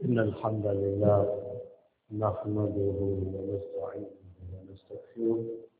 إن الحمد لله نحمده ونستعينه ونستغفره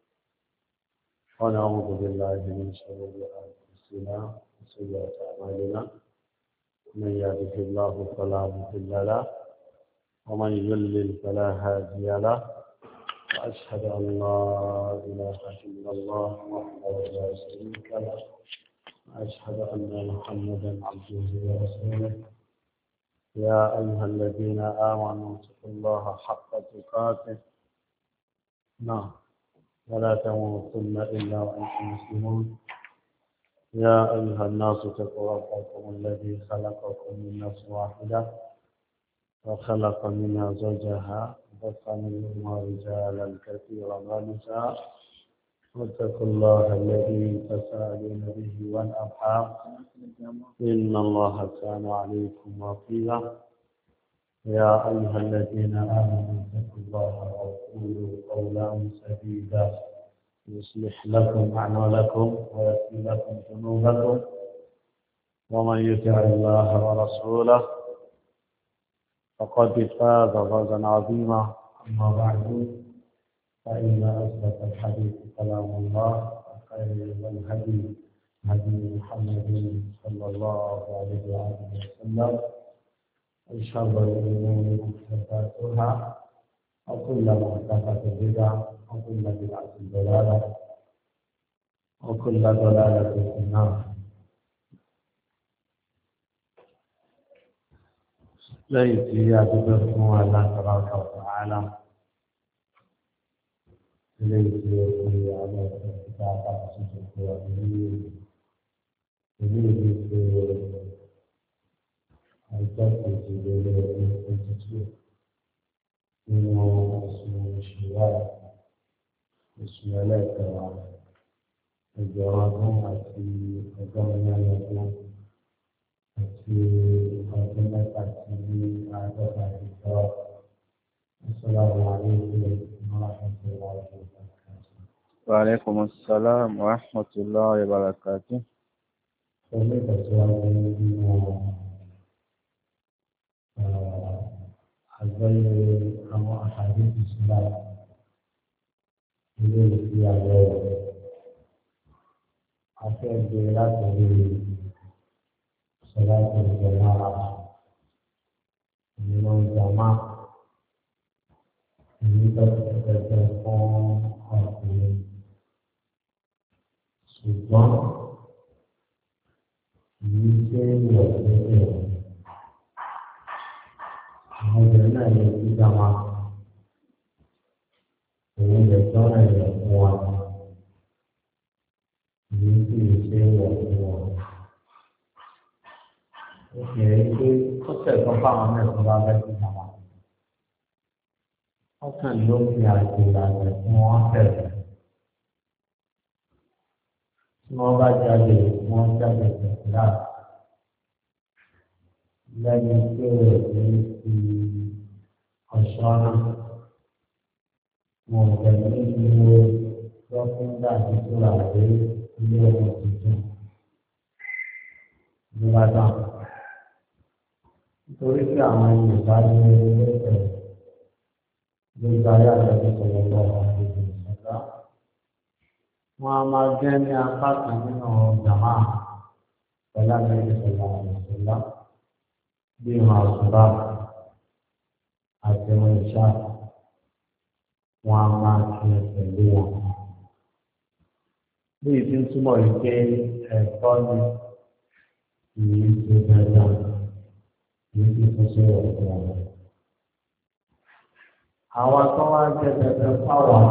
ونعوذ بالله من شرور أنفسنا وسيئات أعمالنا من يهده الله فلا مضل له ومن يضلل فلا هادي له وأشهد أن لا إله إلا الله وحده لا شريك له وأشهد أن محمدا عبده ورسوله يا أيها الذين آمنوا اتقوا الله حق تقاته نعم ولا تموتن إلا وأنتم مسلمون يا أيها الناس اتقوا ربكم الذي خلقكم من نفس واحدة وخلق منها زوجها وبث منهما رجالا كثيرا ونساء واتقوا الله الذي تساءلون به والأرحام إن الله كان عليكم رقيبا يا أيها الذين آمنوا اتقوا الله وقولوا قولا سديدا يصلح لكم أعمالكم ويغفر لكم ذنوبكم ومن يطع الله ورسوله فقد فاز فوزا عظيما أما بعد فإن أصدق الحديث كلام الله وخير الهدي هدي محمد صلى الله عليه وسلم وشر الأمور محدثاتها وكل محدثة بدعة وكل بدعة ضلالة وكل ضلالة في النار. ليس يعتبركم الله تبارك وتعالى ليس يقضي على الكتاب عزيز وأمين يريد أن تأتي إلى إنه اسمه الشوال اسم لك الجواب في قدمنا لكم في قدمة في عادة الكتاب. السلام عليكم ورحمة الله وبركاته. وعليكم السلام ورحمة الله وبركاته. àgbẹ̀yẹ àwọn àṣàyè ìṣúná ilé ìfi àgbẹ̀ afẹ́gbẹ́ láti rí ṣọlá ìjọba nínú ìjàmá èyí tó tẹ̀tẹ̀ fún ọkùnrin ṣùgbọ́n èyí jẹ́ ìwọ̀ lẹ́yìn àwọn obìnrin náà lè fi dá wa òun lè tọ́ra ilẹ̀ fún wa èyí tí lè ṣe wọ̀ fún wa. ó fi hàn pé ó tẹ̀sán fáwọn mẹ́sàn-án bá fẹ́ fi dá wa. wọ́n kàn ló fi àjò ìlànà fún wọn bẹ̀rẹ̀. tí wọ́n bá jáde wọ́n jáde pẹ̀lú láti. lẹ́yìn tí ó rẹ̀ ní ti ọ̀ṣọ́nà wọn pẹ̀lú ìlú lọ́kúndà nítorá rẹ̀ ilé ọmọ tuntun nígbàdàn. nítorí pé àwọn Yorùbá ní ẹgbẹ́ gbogbo ayé àjọṣe sọ̀rọ̀ lọ́wọ́ àgbègbè ìṣẹ̀dá. wọ́n á máa jẹ́ ní apá kan nínú jàmáà pẹ̀lú àgbègbè sọ̀rọ̀ ìṣẹ̀dá. bí wọn àṣùbà àti wọn ìṣá wọn a máa kí pẹ̀lú wọn. bí ìdí ń túmọ̀ yìí pé ẹ̀kọ́ ni ìyí tó dáadáa yìí ti fún sí ọ̀pọ̀ wọn. àwọn tó wá jẹ́ dandan fáwọn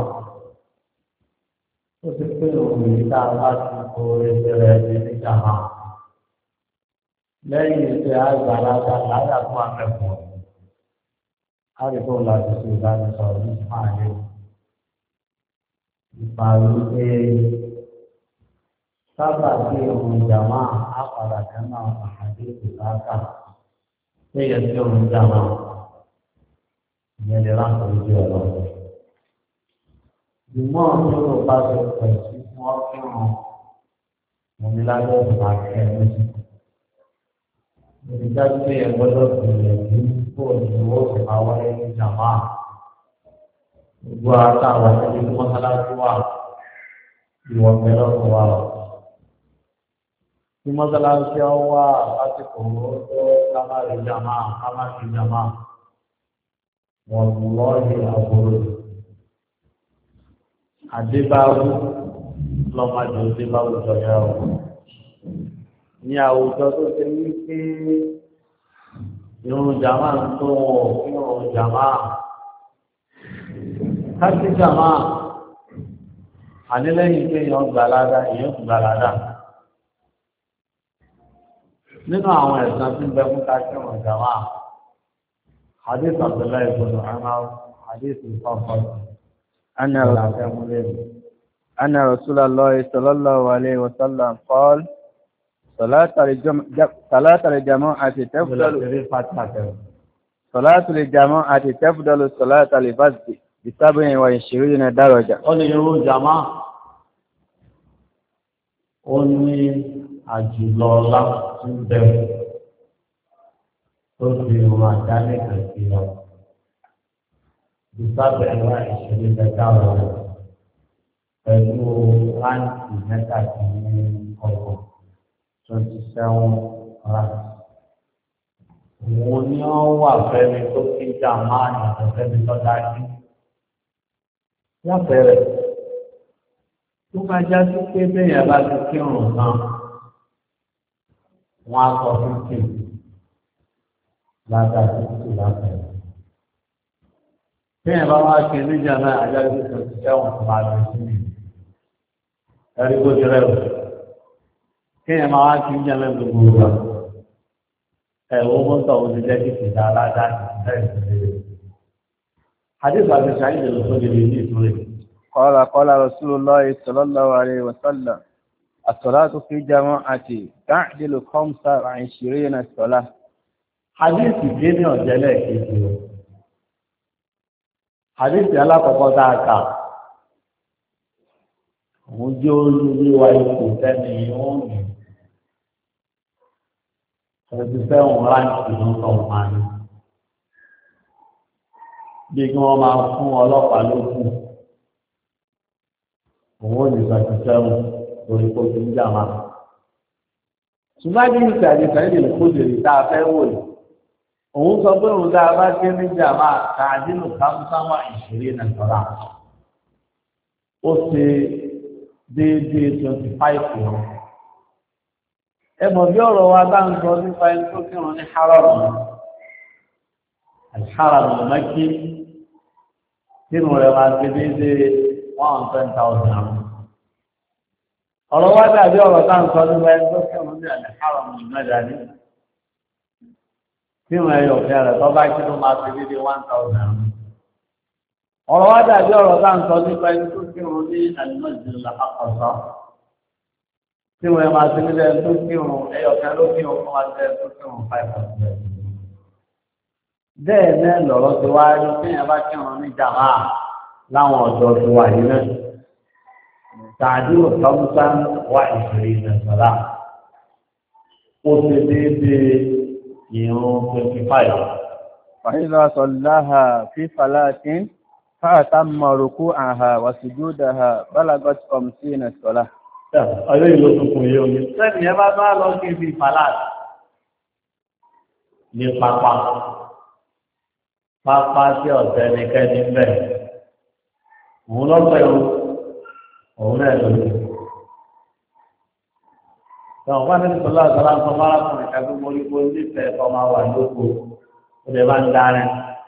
ó ti pé òun yìí tá a bá ti kó ẹgbẹ̀rẹ̀ ẹni níjà máa. lẹ́yìn iṣẹ́ àgbàlagbà láyà fún akẹ́kọ̀ọ́ àríkò láti ṣe ìbánisọ̀rọ̀ ní ìpàdé nípa wípé sábà tí ohun ìjàmá àpàdà kẹ́mà àpàdé ìbáka léyẹ tí ohun ìjàmá ìyẹn lè ráńpọ̀ lójú ọ̀rọ̀ rẹ̀. ìmọ̀ tó ló bá ṣe pẹ̀ sí fún ọ́kùnrin òmìnira ìgbà kẹ́mẹ́sì. Ìdájọ́ ẹ̀ gbọ́dọ̀ gbìyànjú kó ní jàmá gbogbo àtàwọn ẹni tí mọ́sálásí wà ìwọ̀n mẹ́rọ̀ tó wà ó. Tí mọ́sálásí ọ wà lásìkò tó kámárì jàmá wọ́n lọ́ọ̀yì àbúrò. Àdébáwú lọ́mọdé òdébáwú jọyọ̀ ọ́. Ní àwùjọ tó ṣe wí pé irun jàmá ń tó irun jàmá. Káṣí jàmá ànílẹ́yìn pé èèyàn gbàládà èèyàn gbàládà. Nínú àwọn ẹ̀sán tí ń bẹ fún káṣí irun jàmá. حديث عبد الله بن عمر حديث الفضل أن رسول الله صلى الله عليه وسلم قال صلاة الجماعة تفضل صلاة الفجر ب27 درجة. قال يقول جماعة أني أجل الله سبحانه tó fi wọn àdáni kàkí lọ ìsábẹ̀ ẹ̀rọ ìṣẹ̀lẹ̀ mẹ́ta rẹ̀ pẹ̀lú ráǹtì mẹ́ta tí ní ọkọ̀ 27 ráǹtì. Òun ni wọ́n wà fẹ́mi tó kí jàmá àyàtọ̀ fẹ́mi tó dájú. Lápẹẹrẹ tó bá já sí pé bẹ́ẹ̀ bá ti kírun náà wọ́n á sọ fún kìí. Láta títí láta ẹ̀. Bí ẹ̀ bá wá ṣe níjà náà àjájú tó ti ṣẹ́wọ̀n tó máa lọ sí mi. Ẹ̀rí kó ti rẹ̀ wò. Kí ẹ̀ máa wá kí níjà náà gbogbo wa. Ẹ̀wọ́ mọ́tò ó ti jẹ́ kí ti dá aládá ìṣẹ́ ìṣẹ́lẹ̀. Àdéhùn àti ṣáyìn lè tó lè ní ìtúrẹ̀. قال رسول الله صلى الله عليه وسلم الصلاة في جماعة تعدل 25 صلاة. Hadithi kéde ọ̀jẹ́lẹ̀ kejì o. Hadithi alákọ̀ọ́kọ́ tá a kà. Òun jẹ́ olúwa ipò tẹ́ni yóò ní. 27 ráǹkì ló ń tọ́ máa ní. Bí kí wọ́n máa fún ọlọ́pàá lókun. Òun ò ní 27 lórí kó fi ń jà máa. Ṣùgbọ́n ní ìtàgé ìtàgé kó jèrè tá a fẹ́ wò yìí. Òun sọ pé òun dáa bá gé ní jàmá káàdínù kámúsámá ìṣeré nàìjíríà. Ó ṣe déédéé 25 wọn. Ẹ mọ̀ bí ọ̀rọ̀ wa bá ń sọ nípa ẹni tó kírun ní hárọ̀mù. Àìhárọ̀mù Mẹ́kì nínú rẹ̀ máa ṣe déédéé 110,000. Ọ̀rọ̀ wa dàbí ọ̀rọ̀ tá ń sọ nípa ẹni tó kírun ní àìhárọ̀mù Mẹ́dàní. Tí wọ́n ẹyọ ọ̀fẹ́ rẹ̀ tó bá kí ló máa fi dédé 1,000. Ọ̀rọ̀ wá dàbí ọ̀rọ̀ tá ń sọ nípa ẹni tó kírun ní àlùmọ́jìlá àkọ́sọ́. Tí wọ́n máa fi dédé ẹni tó kírun ẹyọ ọ̀fẹ́ ló kí wọn fún wa tẹ́ tó kírun 500. Bẹ́ẹ̀ náà lọ̀rọ̀ ti wá rí tí yẹn bá kírun ní jàmá láwọn ọ̀dọ́ ti wà yìí náà. Tàbí òtọ́mùsá wà ìṣòro ìrìnàṣọ́lá. Ó ti déédéé ìrun 25. فإذا صلاها في صلاة فأتم ركوعها وسجودها بلغت 50 صلاة. Ọjọ́ ìlú tuntun yóò ní. Sẹ́ni ẹ bá bá lọ sí ibi Falat ní pápá. Pápá tí ọ̀sẹ̀ ní kẹ́ni bẹ̀. Òun lọ́pẹ̀ òun náà lórí. Àwọn bá nínú sọ́lá àtàlá ń sọ máa fún ìkàgbé morígbó nífẹ̀ẹ́ ọmọ wà lóko, ó lè bá ń dárin.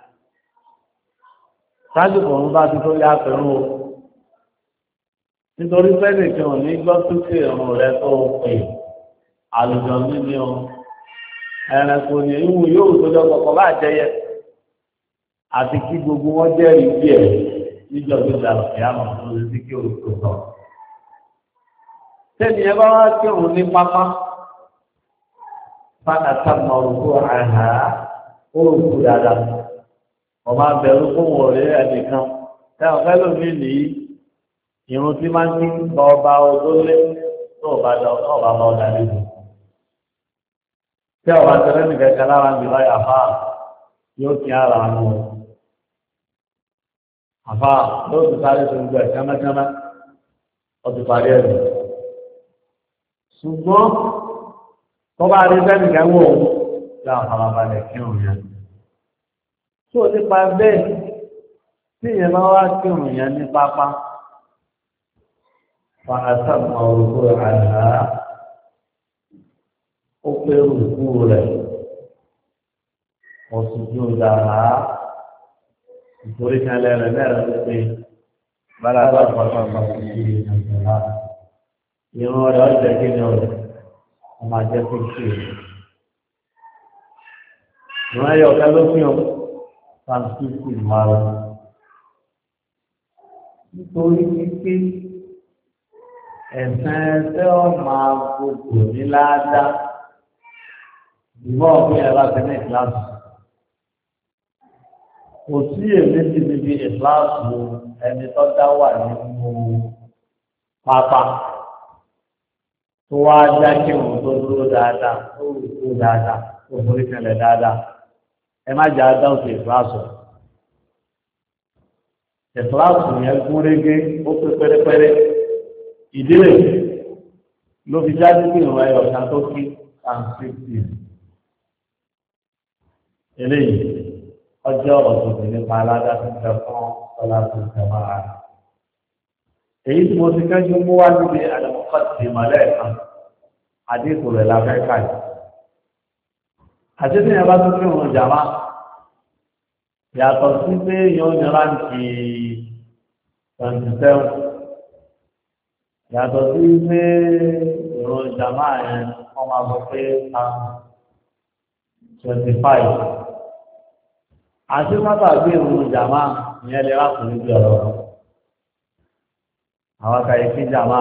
Sáájú kòrún bá ti tó yá pẹ̀lú o. Nítorí pẹ́lú kí wọ́n ní gbọ́ sókè ọ̀run rẹ tó pè àlùjọ níní o. Ẹranko ni ìwù yóò tójọ́ kọ̀kọ́ bá jẹyẹ. Àti kí gbogbo wọn jẹ́rìí bí ẹ̀ níjọ́ tó dà ìyá mọ̀ tó lè sí kí òkú sọ. Tẹ́ni ẹ bá wá kí òun ní pápá, fáta tábà orúkọ àhá, orúkọ dáadáa. Ọba bẹ̀rù fún wọn rí ẹnìkan. Tẹ́ ọ̀fẹ́ lómi nìyí, ìrun tí máa ń ní ọba odólé tó ọba bá ọ̀dà nínú. Tẹ́ ọba tẹ́lẹ̀ nìkan kan lára ń bí láyà fáà, yóò kí ara nù. àfa ló ti sáré tó ń gbẹ kẹ́mẹ́kẹ́mẹ́ ó ti parí ẹ̀ lọ. ṣùgbọ́n tó bá rí bẹ́ẹ̀ nìkan wò ó yá farabalẹ̀ kírun yẹn. tó nípa bẹ́ẹ̀ tí ìyẹn bá wá kírun yẹn ní pápá fa àtàkùn orúkọ àná ó pé rúkú rẹ̀ ọ̀sùnjú dára ìtorí kan lẹ́rẹ̀ lẹ́rẹ̀ ló pé bálábà pàpàpà sí ìrìnàjò ìrún rẹ̀ ọ̀jẹ̀ kí ni ọ̀rẹ́ ọmọ ajẹ́ tó ṣe ìrún ẹ̀yọ̀ ọ̀kẹ́ ló fi hàn sáńtúùsì márùn nítorí wípé ẹ̀sán ẹsẹ̀ ọmọ gbogbo ní ládàá ìmọ̀ ọ̀gbìn ẹ̀rọ àti ní ìkíláàsì. Kò sí èméjì níbi ìkíláàsì ẹni tó dá wà nínú pápá tó wá já kí òun tó dúró dáadáa tó rò tó dáadáa tó forí kanlẹ̀ dáadáa. Ẹ má jẹ́ àdá òkè ìkíláàsì. Ìkíláàsì yẹn gún régé ó pé pérépéré. Ìdílé ló fi jáde pé ìwọ̀n ẹ̀yọ̀ kan tó kí àǹfíìsì. Eléyìí ọjọ́ ọ̀tọ̀tọ̀ nípa aládàá tó fún ọlá tó ń tẹ̀wá ara. Èyí tí mo ti kẹ́jú mú wá níbi àdàmọ́kọ́ ti mọ̀lẹ́ kan, àdínkù rẹ̀ la fẹ́ kà yìí. Àti tí yẹn bá tún kí òun jàmá, yàtọ̀ sí pé yóò ní ráǹkì 27, yàtọ̀ sí pé ìrun jàmá yẹn wọ́n máa sọ pé 25. Àti mọ́tà bí ìrun jàmá ìyẹn lè wá kò ní bí ọ̀rọ̀. Àwọn akàyè kí jàmá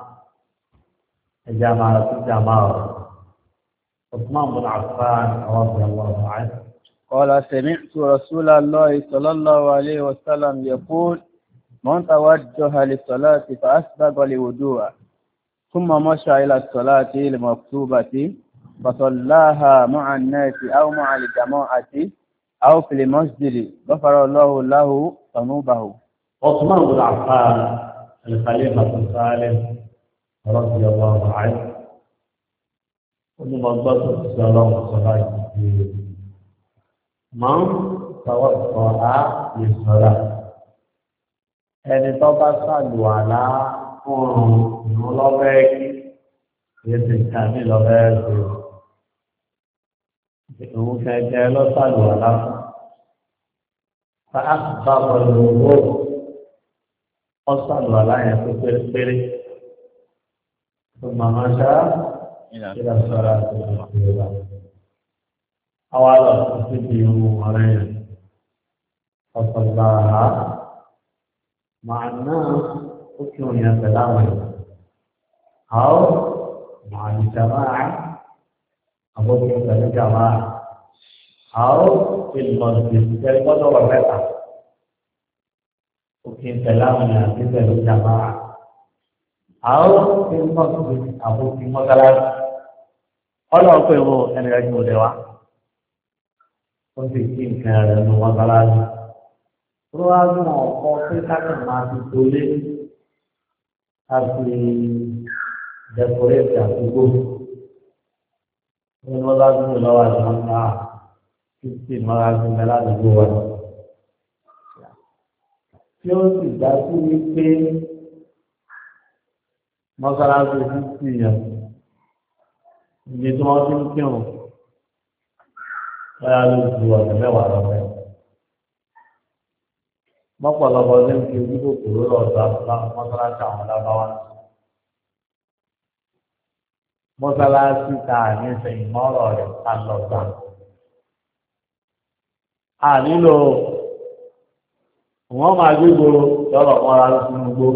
ẹja máa sí jàmá ọ̀rọ̀. Usman bin Affan àwọn ọ̀sẹ̀ ọ̀rọ̀ àìsàn. قال سمعت رسول الله صلى الله عليه وسلم يقول من توجه للصلاة فأسبغ الوضوء ثم مشى إلى الصلاة المكتوبة فصلاها مع الناس أو مع الجماعة أو في المسجد غفر الله له ذنوبه. عثمان بن عفان الخليفة الثالث رضي الله عنه كل مضبط الصلاة والصلاة من توضأ للصلاة ẹni tó bá ṣàlùwàlá fún ìrun lọ́fẹ́ kí èsì ìkàmì lọ́fẹ́ ṣe òun kẹ̀kẹ́ lọ ṣàlùwàlá fún fàákùbá pẹ̀lú owó ọ ṣàlùwàlá yẹn tó pérépéré tó màmá ṣá ìlà sọ́ra tó ìrọ̀lá àwa lọ sí ibi ìrun ọ̀rẹ́ yẹn ọ̀sọ̀gbàrá مع الناس حكم يتلاوى أو مع الجماعة أو في الجماعة أو في المسجد كالقدر والرفع حكم يتلاوى في الجماعة أو في المسجد أو في المسجد ọlọ́ pé wo ẹni ẹjú òde wa ó sì kí nǹkan rẹ̀ ló wọ́n bá láti. Ruang ọkọ̀ pé káàkiri máa ti tolé àti dẹkọrẹ́tì àdúgbò. Wọ́n lọ́la dúró lọ́wọ́ àti wọn ká títí mọ́ra sí mẹ́lá àdúgbò wa. Tí ó sì dá sí wípé mọ́sálásí títí yẹn ibi tí wọ́n ti ń kírun lọ́yà ló ju ọ̀sẹ̀ mẹ́wàá lọ́wọ́ ẹ̀. Mọ́pọ̀lọpọ̀ ní ti ojúbò kòró lọ́dọ̀ mọ́sálásí àwọn lábáwá. Mọ́sálásí ta ní ìsẹ̀yìn mọ́rọ̀ rẹ̀ ká lọ gbà. A nílò wọ́n máa gbégboro lọ́rọ̀ mọ́ra sínú gbó.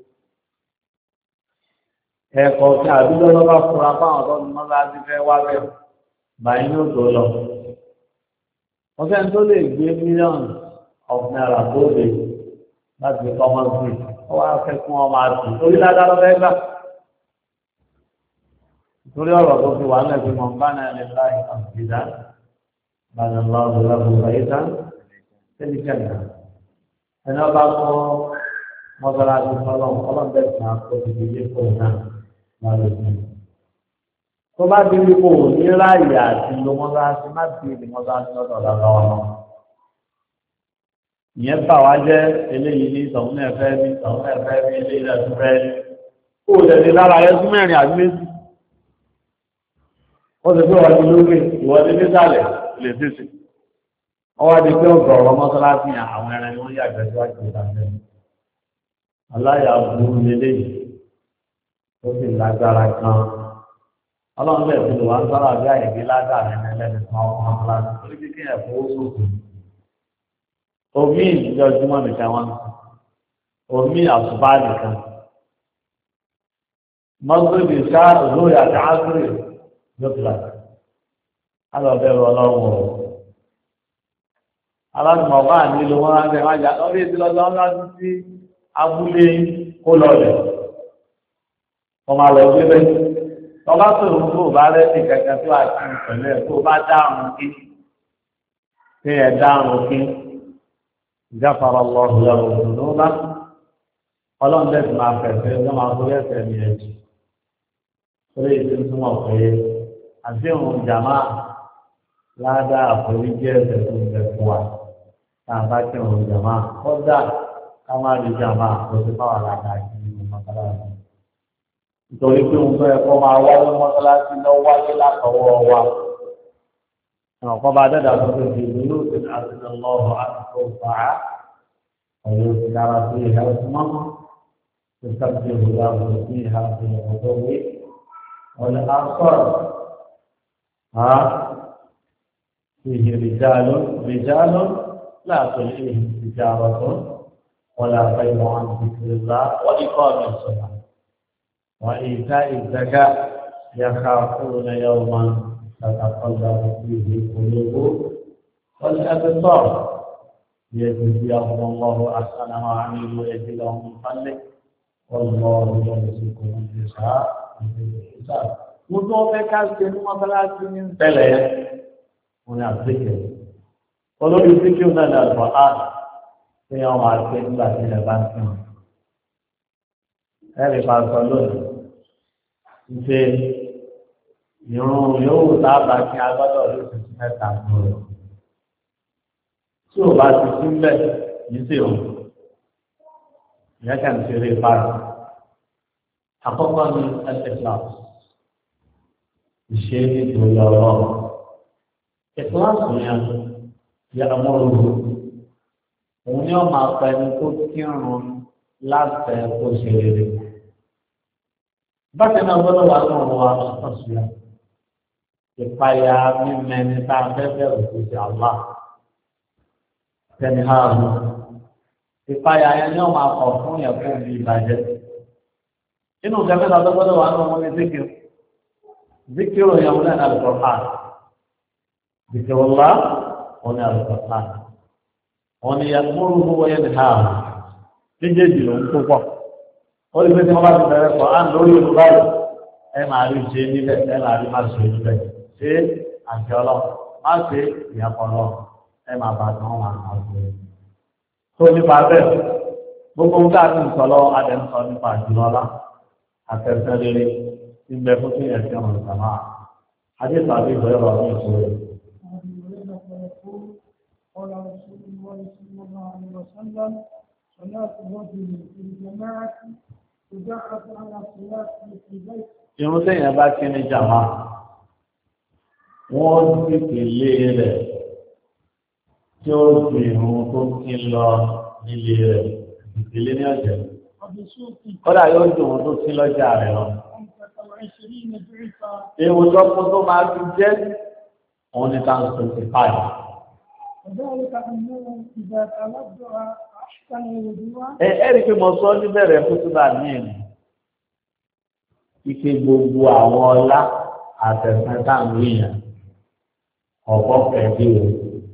Ẹ̀kọ́ tí àdúgbò lọ́ba fura fáwọn tó ní mọ́sálásí fẹ́ wá bẹ̀ báyìí ní òtò lọ. Wọ́n fẹ́ tó lè gbé mílíọ̀nù ọ̀fìnàrà bóde láti kọ́mọ́ sí ọ wá fẹ́ fún ọmọ àti torí ládàá lọ́fẹ́ gbà. Torí ọ̀rọ̀ tó fi wà ń lẹ́gbẹ̀ẹ́ mọ̀ bá náà lè láì àǹfìdá bàtà lọ́wọ́ lọ́wọ́ bàyíká tẹ́lẹ̀ kẹ́lẹ̀. ẹni ọba kọ́ mọ́sálásí ọlọ́run bẹ̀rẹ̀ sí àkókò ìdílé kò náà lálẹ́ òkú. tó bá di wípé ò ní ráàyè àti lo mọ́sálásí má bí ìdí mọ́sálásí lọ́dọ̀ lọ́wọ́ náà. ìyẹn bà wá jẹ́ eléyìí ní ìtọ̀hún náà fẹ́ bí ìtọ̀hún náà fẹ́ bí eléyìí náà tún fẹ́. kó o tẹ̀lé lára rẹ fún mẹ́rin àbí méjì. ó ti fi wọ́n ti lókè ìwọ́de nísàlẹ̀ lè tètè. ọwọ́ di pé ọ̀gọ̀rọ̀ mọ́sálásí àwọn ẹran ni wọ́n yàgbẹ́ síwájú ìdájọ́. aláya burú lélẹ́yìí ó sì lágbára gan. ọlọ́run bẹ̀rẹ̀ sí wà ń sọ́rọ̀ àbí àyèké ládàá nínú ẹlẹ́ni fún ọmọ mọ́sálásí torí kíkẹ́ ẹ̀ fowó sókè. omi ìjọjúmọ́ nìkan wọn omi àsùbá nìkan mọ́sálásí ṣá lórí àti áṣírí ló ti là alọ́ bẹ̀rù ọlọ́run o. alágbọ̀n bá nílò wọn á bẹ̀rẹ̀ wájà lọ́dún ètò lọ́dún ọ̀la sí abúlé kó lọlẹ̀ ọmọ àlọ́ gbé bẹ́ẹ̀ tọ́lá tó ń bò bá rẹ́ sí kankan tó àti ìpínlẹ̀ tó bá dáhùn kí tí ẹ̀ dáhùn kí ìjáfara lọ́rùn lọ́rùn ló bá ọlọ́run bẹ́ẹ̀ máa fẹ̀fẹ́ ló máa tó lẹ́sẹ̀ ní ẹ̀jì lórí ètò ìtumọ̀ pé àdéhùn jàmá ládàá àforíjì ẹ̀sẹ̀ tó ń bẹ fún wa tá a bá kí òun jàmá kọ́dà ká má rí jàmá tó ti bá wà ládàá kí nínú mọ́tàlá nítorí pé òun fẹ́ kọ́ máa wáyé mọ́sálásí lọ wáyé látọwọ́ wa. Àwọn kan bá dẹ́dà tó ti di ìlú yóò ti ní àtúntò lọ́wọ́ àtúntò fàá. Ọ̀yọ́ ti dára sí ìhà ìsúnmọ́. Tó sábẹ́ ìhùwà bò sí ìhà ìhùwà wí. Ọ̀lẹ́ àṣọ̀rọ̀. Fìhì rìjálù láàtò lè ìjàrọ̀ tó. Wọ́n lè àbẹ̀yẹ̀ wọn ti kiri lá. Wọ́n ní kọ́ ọ̀nà ìṣọ̀lá. وإيتاء الزكاة يخافون يوما تتقلب فيه القلوب والأبصار ليجزيهم الله أحسن ما عملوا ويزيدهم من فضله والله يرزق من يشاء بغير حساب. مطلوبك الكلمة مثلا من ثلاث هنا الذكر ولو الذكر من القرآن في يوم الكلمة من البنك هذه قال ṣe ìrún yòówù sábà kí agbọ́dọ̀ ló ti sí mẹ́ta lórí tí ò bá ti sí mbẹ yìí sì ò ìyẹn kàn ti rí ìparọ àkọ́kọ́ ní ẹsẹkìlás ìṣe nítorí ọ̀rọ̀ ìkíláàsì yẹn yẹ ọmọlúwo òun ni wọn máa pa ẹni tó kírun láti ẹ kó ṣe rere. Bákan náà gbọ́dọ̀ wà lọ́rùn wa lọ́sọ̀ọ̀sọ̀ ìpayà mímẹ́ni tá a fẹ́ bẹ̀rù sí ti àlá tẹ̀lé ha mú. Ìpayà yẹn ni wọ́n máa kọ̀ fún yẹn fún mi ìbàjẹ́. Inú kẹfẹ́ náà gbọ́dọ̀ wà lọ́rùn wọn ní zikiru. Zikiru yẹn wọn ní alùpùpù. Zikiru ńlá wọn ní alùpùpù. Wọn ní yẹn múrú wọ́n yẹn ní ha mú. Méjèèjì ló ń púpọ̀. Ó lè fi tí wọ́n bá ti bẹ̀rẹ̀ kọ́ án lórí ìlú báyìí ẹ máa rí ṣe níbẹ̀ ẹ máa rí má ṣe níbẹ̀ ṣé àṣẹ ọlọ́run má ṣe ìyàpọ̀ ọlọ́run ẹ máa bá tán wọn àwọn ọ̀gbìn. tó nípa bẹ́ẹ̀ gbogbo ń dá sí ìsọ̀lọ́ adẹ́nsọ nípa àjùlọ́lá àtẹ̀sẹ̀ rere tí ń bẹ fún kí ẹ̀sìn ọ̀rọ̀ ìsàmà adéṣà bí ìwé ọ̀rọ̀ ní ìṣòro. Irun tẹ̀yìn bá kí ní jàmá, wọ́n ti pèlè rẹ̀ tí ó ju irun tó kí lọ nílé rẹ̀ ìpèlè ní ọ̀jẹ̀. Kọ́dà yóò ju irun tó kí lọ́jà rẹ̀ lọ. Ewu tọ́kùn tó máa fi jẹ́ òun ní ká ń sọ sí páì. Ẹ̀rí pé mo sọ níbẹ̀rẹ̀ fútúbà ní ẹ̀mí. Ike gbogbo àwọn ọlá àtẹ̀sán táwọn èèyàn ọ̀pọ̀ fẹ̀dé o.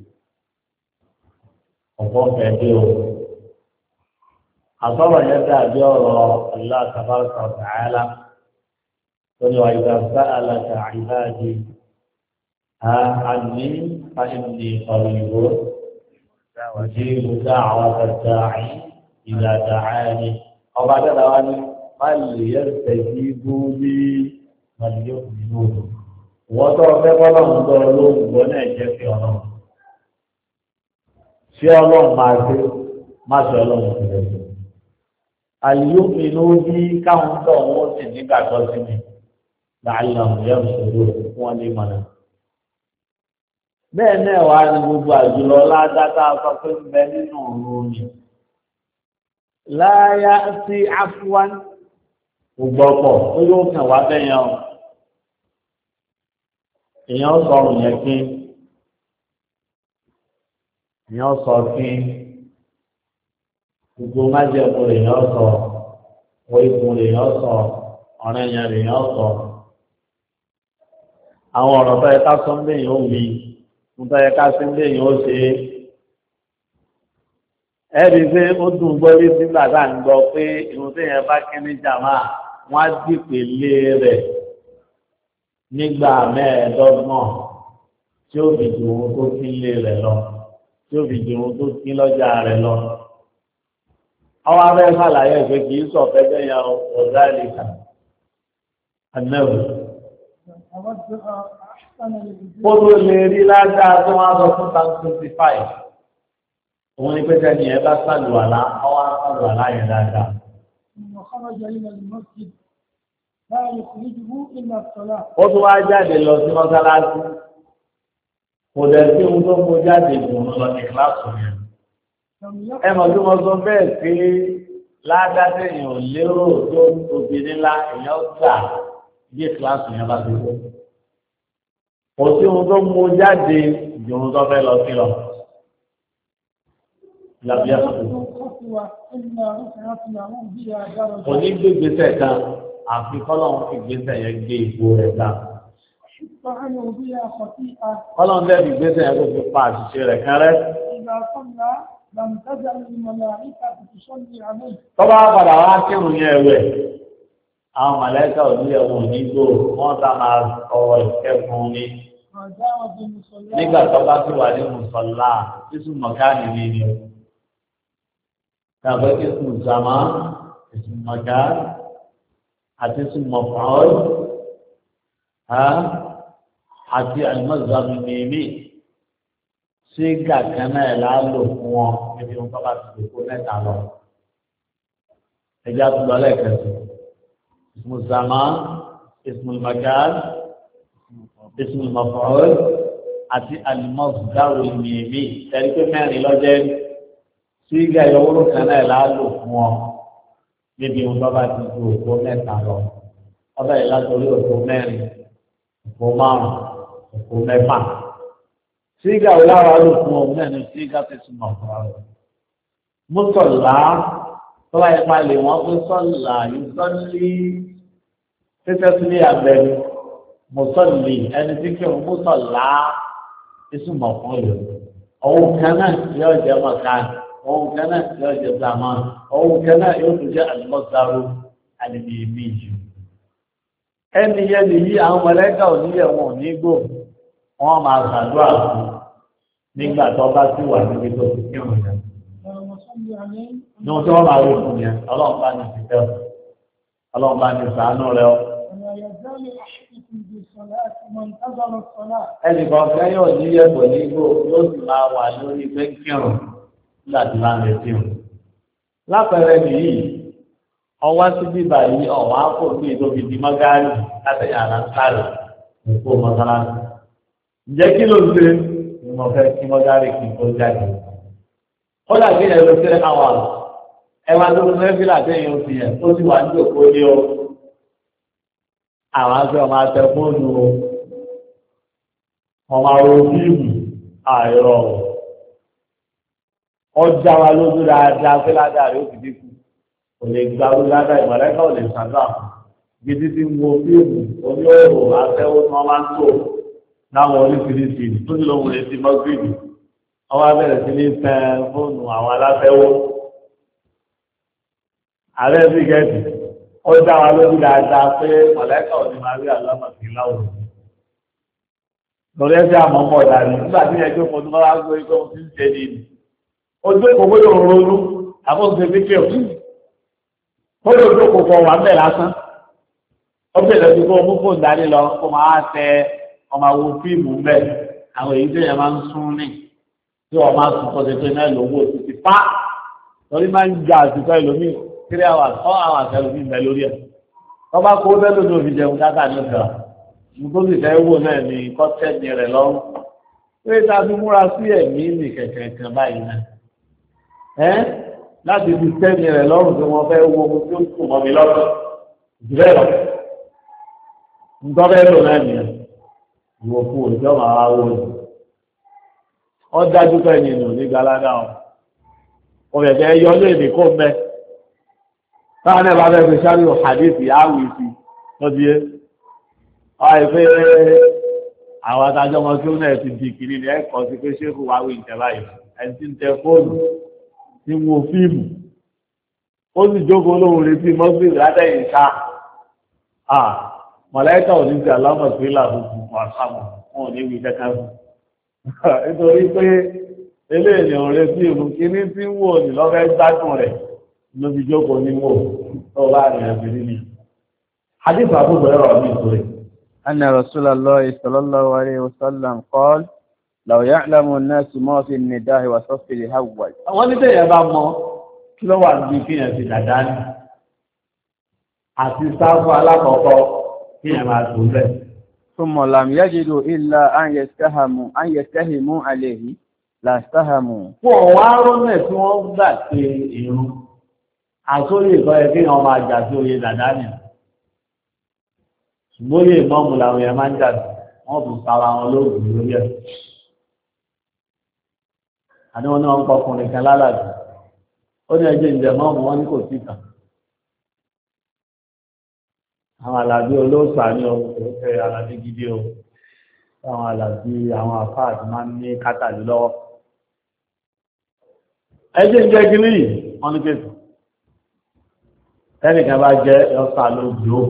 Ọ̀pọ̀ fẹ̀dé o. Àsọ̀rọ̀ yẹn dàbí ọ̀rọ̀ Allah tabaraka wa ta'ala. Lórí wa idha sa'alaka ibadi àní fa inni qaribun أجيب دعوة الداعي إذا دعاني وبعد ذلك فليستجيبوا لي وليؤمنوا بي وتوفق لهم ضلوا ونجف لهم ṣé ọlọ́run máa gbé má ṣe ọlọ́run ti lè ṣe àlùyókìnú bí káwọn tó wọn sì nígbàgbọ́ sí mi láàyè àwọn ìyá òṣèlú wọn lè mọ̀nà. bẹ́ẹ̀ náà wá ní gbogbo àjùlọ ládàtà sọ pé ń bẹ nínú òun ni láyà sí afúwán gbogbo ọ̀pọ̀ ó yóò kàn wá bẹ́yẹn o èèyàn sọ̀rọ̀ yẹn kí èèyàn sọ kí gbogbo májèmú lèèyàn sọ wọ ikùn lèèyàn sọ ọ̀rẹ́ yẹn lèèyàn sọ àwọn ọ̀rọ̀ tó yẹ ká sọ ń léyìn ó wí ń tó yẹ ká sí ń léyìn ó ṣe é ẹ̀rí pé ó dùn gbọ́ bí sígbà tá à ń gbọ́ pé irun tó yẹn bá kí ní jàmá wọ́n á dìpè lé rẹ̀ nígbà mẹ́ẹ̀ẹ́dọ́gbọ̀n tí ó fi dùn ún tó kí lé rẹ̀ lọ tí ó fi dùn ún tó kí lọ́jà rẹ̀ lọ. àwọn abẹ́ sàlàyé pé kì í sọ fẹ́jọ́ yẹn ọ̀dà ìlẹ̀kà anẹ́wò. ó tó lè rí ládàá tó wá sọ fún 25 òun ni pé tẹ́ni ẹ bá sàlùwàlá ọwọ́ sàlùwàlá yẹn dáadáa. ó tún wá jáde lọ sí mọ́sálásí kò dẹ̀ sí ohun tó mú jáde dùn lọ ní kíláàsì yẹn. ẹ mọ̀ tí mo sọ bẹ́ẹ̀ pé ládàtẹ̀yìn ò lérò tó tóbi nílá èèyàn gbà bí kíláàsì yẹn bá ti kó. kò sí ohun tó mú jáde ju ohun tó fẹ́ lọ sí lọ. kò ní gbé gbèsè kan àfi kọ́lọ́hún fi gbèsè yẹn gbé ipò rẹ̀ dá. kọ́lọ́hún dẹ́ fi gbèsè yẹn kó fi pa àṣìṣe rẹ̀ kan rẹ́. tọ́ba padà wá kírun yẹn ẹ̀wẹ̀ àwọn mọ̀lẹ́kà oníyẹ̀wò nígbò wọ́n sá máa ọwọ́ ìkẹ́kùn ní. nígbà tọ́ba sì wà ní mùsọ̀lá sísú mọ̀káàní ní ni o. tàbí sísú zàmá sísú mọ̀káàní àti sísú mọ̀fàọ́lù àti àlùmọ́sàmì mímí. ṣé gàkan náà lálò fún wọn níbi wọn bá ti dòkó mẹ́ta lọ. ẹjẹ́ àtúntò lẹ́ẹ̀kẹ́sì ismu zaman ismu makan ismu maf'ul àti al-masdar al-mimi tẹ̀lé pé mẹ́rin lọ́jẹ́ ṣé gàyọ̀wòrò kan náà lálò fún wọn níbi wọn bá ti dòkó mẹ́ta lọ. ọbẹ̀ yìí látọ̀rí òkú mẹ́rin òkú márùn-ún òkú mẹ́fà. sígá olára ló fún ọmọ náà ní sígá tó súnmọ́ fún wa rẹ̀. mùsọ̀lá tó bá ipa lè wọ́n pé sọ́là ìsọ́lí tẹ́tẹ́ sí ní abẹ́ni mùsọ̀lì ẹni tí kí òun mùsọ̀lá ìsúnmọ́ fún yòó. òun kan náà yóò jẹ́ mọ̀kán òun kan náà yóò jẹ́ zaman òun kan náà yóò tún jẹ́ àlùmọ́sáró àlùmí méjì. ẹni yẹn nìyí àwọn mọ̀lẹ́kà òníyẹ̀ wọn ò ní gbò wọ́n máa ṣàdúrà fún nígbà tó bá sì wà níbi tó ti kírun yẹn. ní wọ́n tí wọ́n máa rí fún yẹn ọlọ́run bá ní ti tẹ́ ọlọ́run bá ní ṣàánú rẹ ọ́. ẹnì kan fẹ́ yóò ní yẹ̀bọ̀ nígbò yóò sì máa wà lórí pé kírun nígbà tí máa ń retí o. lápẹẹrẹ nìyí ọwá sí bíbà yìí ọ̀wá kò bí ìtòbi di mọ́gárì látẹ̀yìn àlàńsárì òkú mọ́sálásí. ǹjẹ́ kí ló ń ṣe ni mo fẹ́ kí mọ́gárì kí n tó jáde. kódà kí ẹ lọ sí àwọn ẹwà tó ń fẹ́ fílà tẹ̀yìn oṣù yẹn tó sì wà ní òkú ní o. àwọn aṣọ ọmọ àtẹ fóònù o ọmọ àwọn fíìmù àìrọ ọjà wa lójú dáadáa pé ládàá rẹ ó ti dínkù kò lè gba orí ládàá ìmọ̀lẹ́kà ò lè ṣàdúrà gidi tí ń wo fíìmù oníhòòhò afẹ́wó tí wọ́n máa ń tò láwọn oríṣiríṣi tó ti lóhun lè ti mọ́gìrì wọ́n wá bẹ̀rẹ̀ sí ní tẹ fóònù àwọn aláfẹ́wó ààrẹ sí gẹ̀ẹ́sì ó dá wa lójú dáadáa pé mọ̀lẹ́kà ò ní máa rí àlámọ̀sí láwùjọ lórí ẹsẹ̀ àmọ́mọ́ ọ̀dàrí nígbà tí ẹjọ́ mo tún bá gbé tó ti ń ṣe ní ojú òkòwò yóò ronú àkóso fídíò ó lè ojú òkòwò wà ń bẹ̀ lásán ó bẹ̀rẹ̀ sí kó mú fóònù dání lọ kó máa tẹ ọmọ wo fíìmù ń bẹ̀ àwọn èyí tó yẹ máa ń sún ní tí wọ́n máa sùn kọ́sẹ̀ pé náà lówó títí pa lórí máa ń jà àsìkò ẹlòmíì 3 hours 4 hours ẹlòmíì ń bẹ lórí ẹ̀ wọ́n bá kó bẹ́ẹ̀ lójú òfin jẹun dáta ní ọ̀sẹ̀ nígbó sì fẹ́ wò náà ní kọ́tẹ́ẹ̀nì rẹ̀ lọ́rùn pé ta fi múra sí ẹ̀mí ní kẹ̀kẹ́ kan báyìí náà láti fi tẹ́ẹ̀nì rẹ̀ lọ́rùn tí wọ́n fẹ́ wo ohun tí ó kù mọ́ mi lọ́dọ̀ ìbẹ́ lọ ńtọ́fẹ́ lò náà nìyẹn ìwò fún òjò máa wò ní ọ dájú pé ní ìlú ní galada ọ ọ̀rẹ́dẹ́ yọ léèdè kó mẹ́ táwọn náà bá fẹ́ fi sáré hadith yáwì sí lọ́dí yé ọ̀ẹ́fẹ́ àwọn adájọ́ ọmọ tí ó náà ti di kìíní ní ẹ̀kọ́ sí pé ṣéèkù wá wí ìtẹ́ báyìí ẹni tí ń tẹ fóònù tí ń wo fíìmù ó sì jókòó lóhùn retí mọ́gbìn látẹ̀yìn ká mọ̀láíkà ò ní ti aláwọ̀ sí ìlànà fún àṣàmù wọn ò ní wí kẹ́kẹ́ fún nítorí pé eléyìí ò retí ìlú kíní tí ń wò ní lọ́fẹ́ gbádùn rẹ̀ ló fi jókòó ní wò tó bá rìn ẹ̀sìn nínú hadith àbúgbò ẹ̀rọ mi ìtòrè. أن رسول الله صلى الله عليه وسلم قال لو يعلم الناس ما في النداء وصف الأول. àwọn níbẹ̀ yẹn bá mọ kí ló wà níbi kí yẹn ti dàda ní àti sáfù alákọ̀ọ́kọ́ kí yẹn máa tó bẹ́ẹ̀. ثم لم يجدوا إلا أن يستهموا عليه لاستهموا. fún ọ̀wá rọ́nà tí wọ́n gbà pé irun àsóyè ìtọ́ yẹ kí wọ́n máa jà sí oyè dàda ní ṣùgbọ́n yé ìmọ̀ọ́mù làwọn yẹn máa ń jà sí wọ́n tún sára wọn lóògùn lórí ẹ̀. àdéhùn náà ń kọ ọkùnrin kan lálàbí ó ní ẹjẹ ìjẹmọ́ọ̀mù wọn ní kò sí kan. àwọn àlàbí olóòṣà ní ohun tó fẹ́ àlàbí gidi o àwọn àlàbí àwọn àfáàdì máa ń ní kátàlí lọ́wọ́. ẹjẹ ìjẹ gírí yìí wọ́n ní kéèkì ẹnìkan bá jẹ́ ọ̀sà lóògùn ó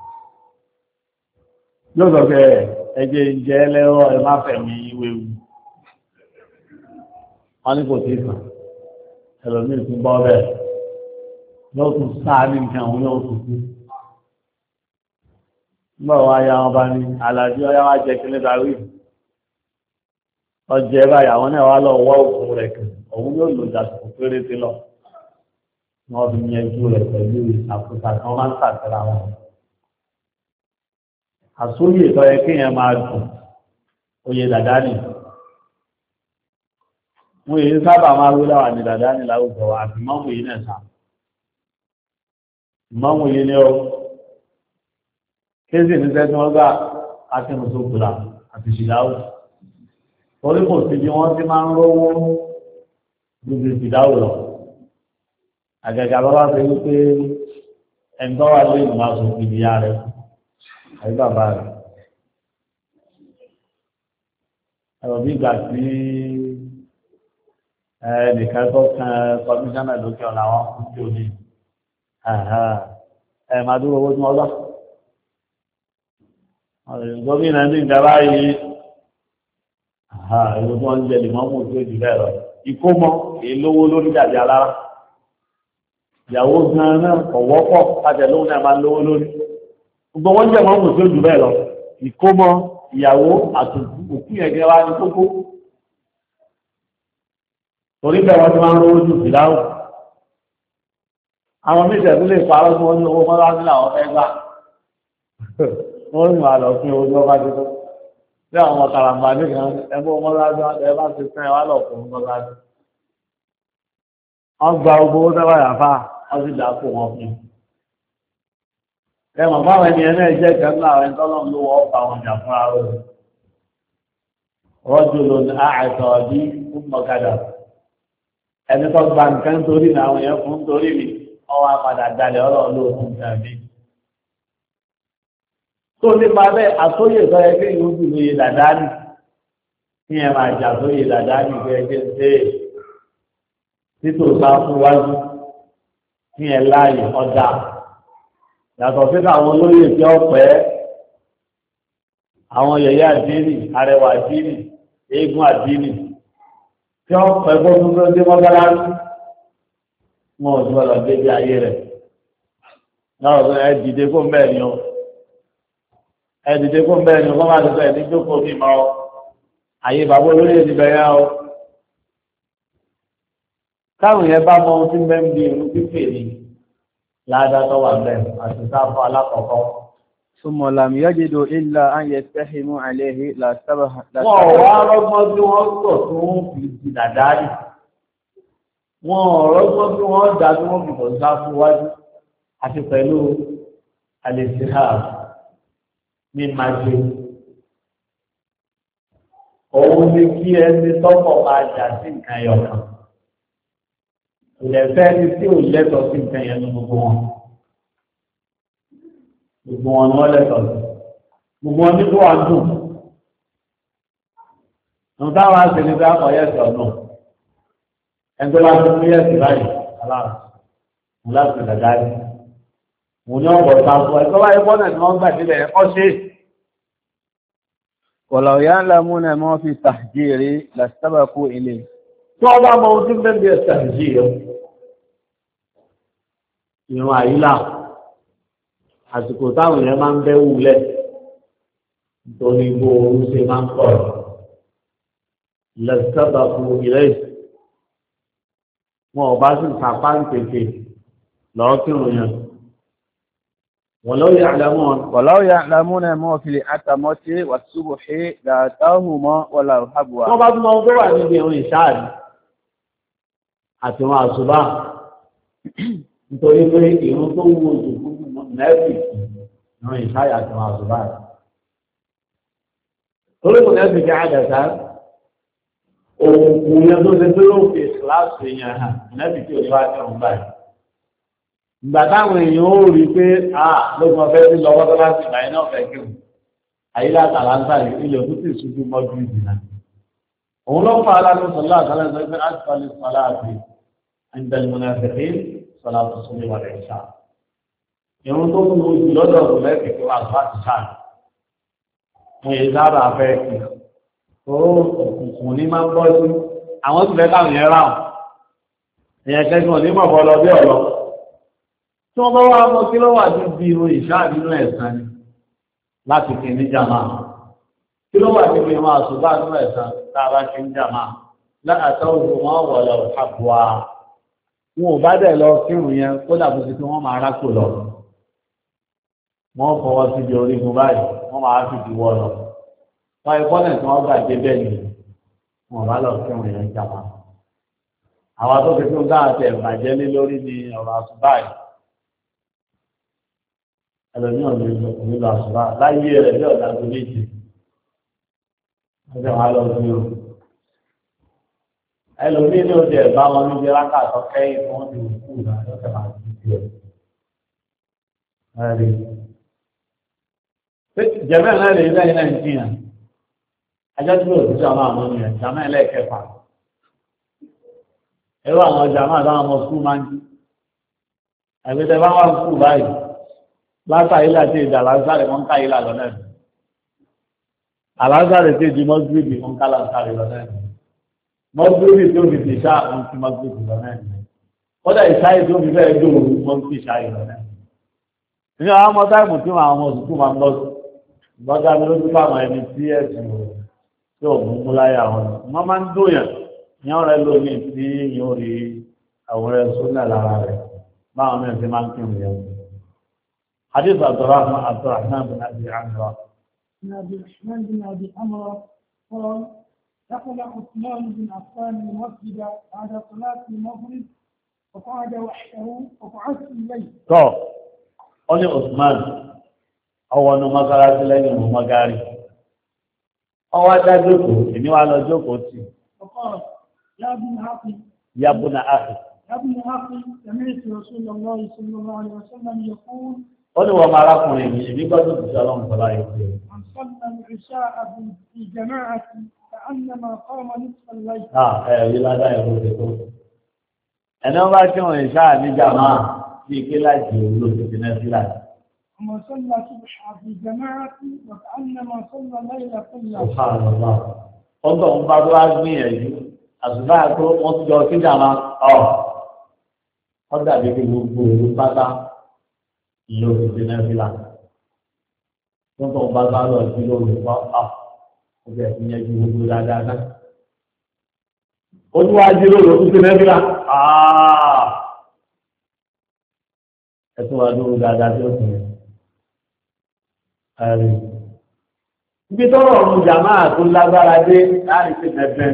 yóò sọ pé ẹjẹ ìjẹ ẹlẹ́rọ ẹ má fẹ̀mí wéwu wọ́n ní kò sí kan ẹlòmíì tún bọ́ bẹ́ẹ̀ yóò tún sáà ní nǹkan òun yóò tún kú nígbà wá ya wọn bá ní alájú ọyá wá jẹ kílé darí ọjẹ báyìí àwọn náà wá lọ wọ òkú rẹ̀ kàn òun yóò lò dàsìkò péréte lọ wọn fi yanjú rẹ̀ pẹ̀lú àkóso àti wọn máa ń sàtẹ́ra wọn àsóyè tó yẹ kéèyàn máa dùn oyè dàdá nì mo yìí sábà máa wí láwà ní dàdá nì láwùjọ àti mọ́mù yìí náà sá mọ́mù yìí ni ó kéèsì ní sẹ́tí wọ́n gbà àti mùsùlùmí àti ṣìdáwù torí kò sí bí wọ́n ti máa ń rówó gbogbo ìṣìdáwù lọ àgàgà bàbá fi wípé ẹni tó wà lóyún máa sọ ìdíyà rẹ̀ àyè bàbá rẹ̀ ẹ̀rọ bí ìgbà tí nìkan tó kan kọmíṣánná lókè ọ̀nà àwọn fún tí ó ní máa dúró owó tí wọ́n gbà gómìnà ní ìjọba yìí ìlú tí wọ́n ń jẹ lìmọ́mù tí ó jù bẹ́ẹ̀ lọ ìkómọ èlówó lórí dàbí alára ìyàwó gan náà ọ̀wọ́pọ̀ àtẹ̀lóhùn náà máa ń lówó lórí gbogbo wọn jẹ́ mọ́mù tí ó jù bẹ́ẹ̀ lọ ìkómọ ìyàwó àtòkù òkú yẹn gẹ́gẹ́ wá ní kókó torí bẹ́ẹ̀ wọ́n ti máa ń rówó jù fìdáhùn àwọn méjì tó lè parọ́ tí wọ́n ní owó mọ́lá sí làwọn fẹ́ gbà wọ́n ń wà lọ fún owó tí wọ́n bá ti tó bí àwọn ọmọ karambà nìkan ẹgbẹ́ mọ́lá sí ẹ bá ti fẹ́ wá lọ fún mọ́lá sí wọ́n gba gbogbo owó tẹ́wà yàfá wọ́n sì dà kó wọn fún ẹmọ̀ báwọn ènìyàn náà jẹ́ kẹ́lá àwọn ẹ̀tọ́lọ́m ló wọ́ pa àwọn jà fún ara rẹ̀ rọ́jò ló ní àìsàn ọ̀dí fún mọ̀kadà ẹni tó gba nǹkan torí ní àwọn èèyàn fún torí mi ọwọ́ apàdà dalẹ̀ ọlọ́run ló fún tàbí tó nípa bẹ́ẹ̀ àsóyè sọ yẹ kí ìlú dùn lóye dàdá nì kí ẹ máa jà sóyè dàdá nì gẹ́gẹ́ ṣe títò sá fún wájú kí ẹ láàyè ọjà yàtọ̀ sí àwọn olóyè tí ó pẹ́ àwọn yẹ̀yẹ́ àdínì arẹwà àdínì eégún àdínì tí wọ́n pẹ̀ kó tó dé mọ́sálásí wọn ò tí wọ́n lọ débi ayé rẹ̀ náà ẹ dìde kó mbẹ́ ni o ẹ dìde kó mbẹ́ ni o kọ́ máa ti sọ ẹ̀ ní jókòó mi mọ́ ọ ayé bàbá olóyè ti bẹ̀rẹ̀ o káwọn yẹn bá mọ ohun tí mbẹ́ ń bi irun pípé ni ládàtọ̀ wà bẹ́ẹ̀ àti sáfù alákọ̀ọ́kọ́. ثم لم يجدوا إلا أن يستحموا عليه لا سبح wọ́n wá rọ́gbọ́n tí wọ́n sọ tí wọ́n fi di dàdáàrí wọ́n rọ́gbọ́n tí wọ́n dá tí wọ́n fi bọ̀ sáfù wájú àti pẹ̀lú àlèsíhà ní màjè òun ni kí ẹni tọ́pọ̀ máa jà sí nǹkan ẹyọkan ìlẹ̀fẹ́ ni tí ò lẹ́tọ̀ọ́ sí nǹkan yẹn ní gbogbo wọn ni wọ́n lẹ́tọ̀ọ́ sí gbogbo wọn ní tó wà dùn nǹkan táwọn àṣẹlẹ̀ bá kọ̀ yẹ̀sì ọ̀nà ẹni tó bá ti mú yẹ̀sì báyìí aláàrùn mo láti dàda rí mo ní ọ̀pọ̀ sáfù ẹ̀ tó bá yẹ bọ́nà tí wọ́n gbà sílẹ̀ ẹ̀kọ́ ṣe. ولو يعلمون ما في التحجير لاستبقوا إليه. tó o bá mọ ohun tí ń bẹ́ẹ̀ bí ẹ̀sẹ̀ àìjí yọ ìrun àyílà àsìkò táwọn èèyàn máa ń bẹ́ wúlẹ̀ nítorí bó oorun ṣe máa ń pọ̀ lẹ́sẹ̀bàkú ìrẹ́ wọn ò bá sì sàpá ń tètè lọ́ọ́ kírun yẹn. ولو يعلمون ما في العتمة والصبح لأتاهما ولو حبوا. wọ́n bá tún máa ń tó wà níbi ìrun ìṣáàdì àti wọn àṣùbà nítorí pé ìrun tó wú ojú fún mẹ́fì ìrun ìṣáàdì àti wọn àṣùbà. torí kò nẹ́fì kí àdàtà òun yẹn tó ṣe pé ó fi kíláàsì yẹn hàn nẹ́fì tí ò ní wá ní ọ̀hún báyìí. ìgbà táwọn èèyàn ó rí pé lóògùn ọ̀fẹ́ sí lọ́wọ́ tó láti ìgbà iná ọ̀fẹ́ kí wọn àyílá tàlàntà ilẹ̀ òkú sì ṣubú mọ́jú ìdìnnà. òun ló fà á lánàá sọlá àtàlẹ́ sọ pé àtìpálẹ̀ sọlá àti ẹnìtẹ̀lẹ́mọ̀nà ẹ̀fẹ̀fẹ̀ sọlá tó súnmọ́ ìwà rẹ̀ ṣá. ìrun tó kún ojú lọ́dọ̀ ọ̀rọ̀ lẹ́fẹ̀ẹ́ kí wọ́n àgbà ti ṣá. wọn yìí sábà fẹ́ kí òkùnkùn ní máa ń bọ́ sí àwọn sì fẹ́ káwọn yẹn ráhùn ìyẹn kẹ́kọ̀ọ́ ní mọ̀bọ́ lọ bí ọ̀lọ́ tí wọ́n bá wá mọ́ kí ló wà ní bí irun ìṣáà nínú ẹ̀sán ni láti kí ní jàmá kí ló wà níbi ìwọ̀n àṣùbá nínú ẹ̀sán tá a bá kí ní jàmá láàtọ̀ òun wọn wọ̀ lọ àbúwá wọn ò bá dẹ̀ lọ kírun yẹn kó dàbí sí pé wọ́n máa rákò lọ wọ́n fọwọ́ síbi orígun báyìí wọ́n máa fìdí wọ́ lọ wọ́n ikọ́ náà tí wọ́n gbà dé bẹ́ẹ̀ ni wọn bá lọ kírun yẹn jàmá àwọn tó fi fún dáàtẹ̀ ìbàjẹ́ lé lórí ni ọ̀rọ̀ àṣùbá yìí ẹlòmí ọ̀nà ìlú àṣùrà láyé rẹ̀ ní ọ̀dà tó méjì ọjọ́ wa lọ sí o ẹlòmí ní oṣù ẹ̀bá wọn níbi rákàtọ́ kẹ́yìn tí wọ́n ti wù kú náà lọ́sẹ̀ máa ti di ẹ̀ ẹ̀rí. jẹ̀mẹ́ náà lè lẹ́yìn náà ń jìyàn ajá tí yóò tún àwọn àmọ́ nìyẹn jàmẹ́ ẹlẹ́ẹ̀kẹfà ẹ̀rọ àwọn jàmẹ́ àtàwọn ọmọ sùkúù máa ń jí àgbẹ̀tẹ̀ bá wà sùkúù báyìí látà ilé àti ìdà lásàrè wọn ká ilé àlọ́ náà àlásàrè tí di mọ́sílìbì wọn ká lásàrè lọ náà mọ́sílìbì tó fi ti ṣá wọn fi mọ́sílìbì lọ náà kódà ìṣáyé tó fi fẹ́ẹ́ dòwò wọn fi ṣáyé lọ náà. ní àwọn ọmọ táìmù tí wọn àwọn ọmọ sùkúù máa ń lọ sí lọ́jà mi lójú fáwọn ẹni tí ẹ̀sìn tí ò mú láyà wọn wọn máa ń dóyàn ní ọ̀rẹ́ lónìí tí yóò rí àwòrán sónà lára rẹ̀ báwọn náà ti máa ń kírun yẹn. حديث عبد الرحمن بن ابي عمرو عن عبد الرحمن بن ابي عمرو قال دخل عثمان بن عفان المسجد بعد صلاه المغرب وقعد وحده وقعدت الليل. تو قال عثمان اول ما قرات لين مغاري او ادجوكو اني ولا جوكوتي وقال يا ابن اخي يا ابن اخي سمعت رسول الله صلى الله عليه وسلم يقول ó ní wọ́n máa rákùnrin mi ìbí gbọ́dọ̀ tó ṣọlọ́ ń sọlá yìí pé. صلى العشاء في جماعة كأنما قام نصف الليل. ẹ̀rí ládàá ẹ̀rọ ti tó. ẹni wọ́n bá kí wọn ìṣá ní jàmá bí ike láti òwúrò tó ti náà sílà. ومن صلى الصبح في جماعة وكأنما صلى الليل كله. subhanallah ọgbà ń bá tó wá gbìyànjú àṣùbà tó wọ́n ti jọ kí jàmá wọ́n dàbí kí gbogbo òru pátá ìlú òfìsí náà fi là tó ń tọ́ bá bá lọ sí lórí pa ó bẹ̀ sí yẹn ju gbogbo dáadáa náà. Olúwájú ló lò tún náà fi là ẹ̀tún wa dúró dáadáa tí ó sì yẹn. Ibi tọ́rọ̀ ọ̀run jàmáà tó lágbára dé láti ṣe mẹ́fẹ́.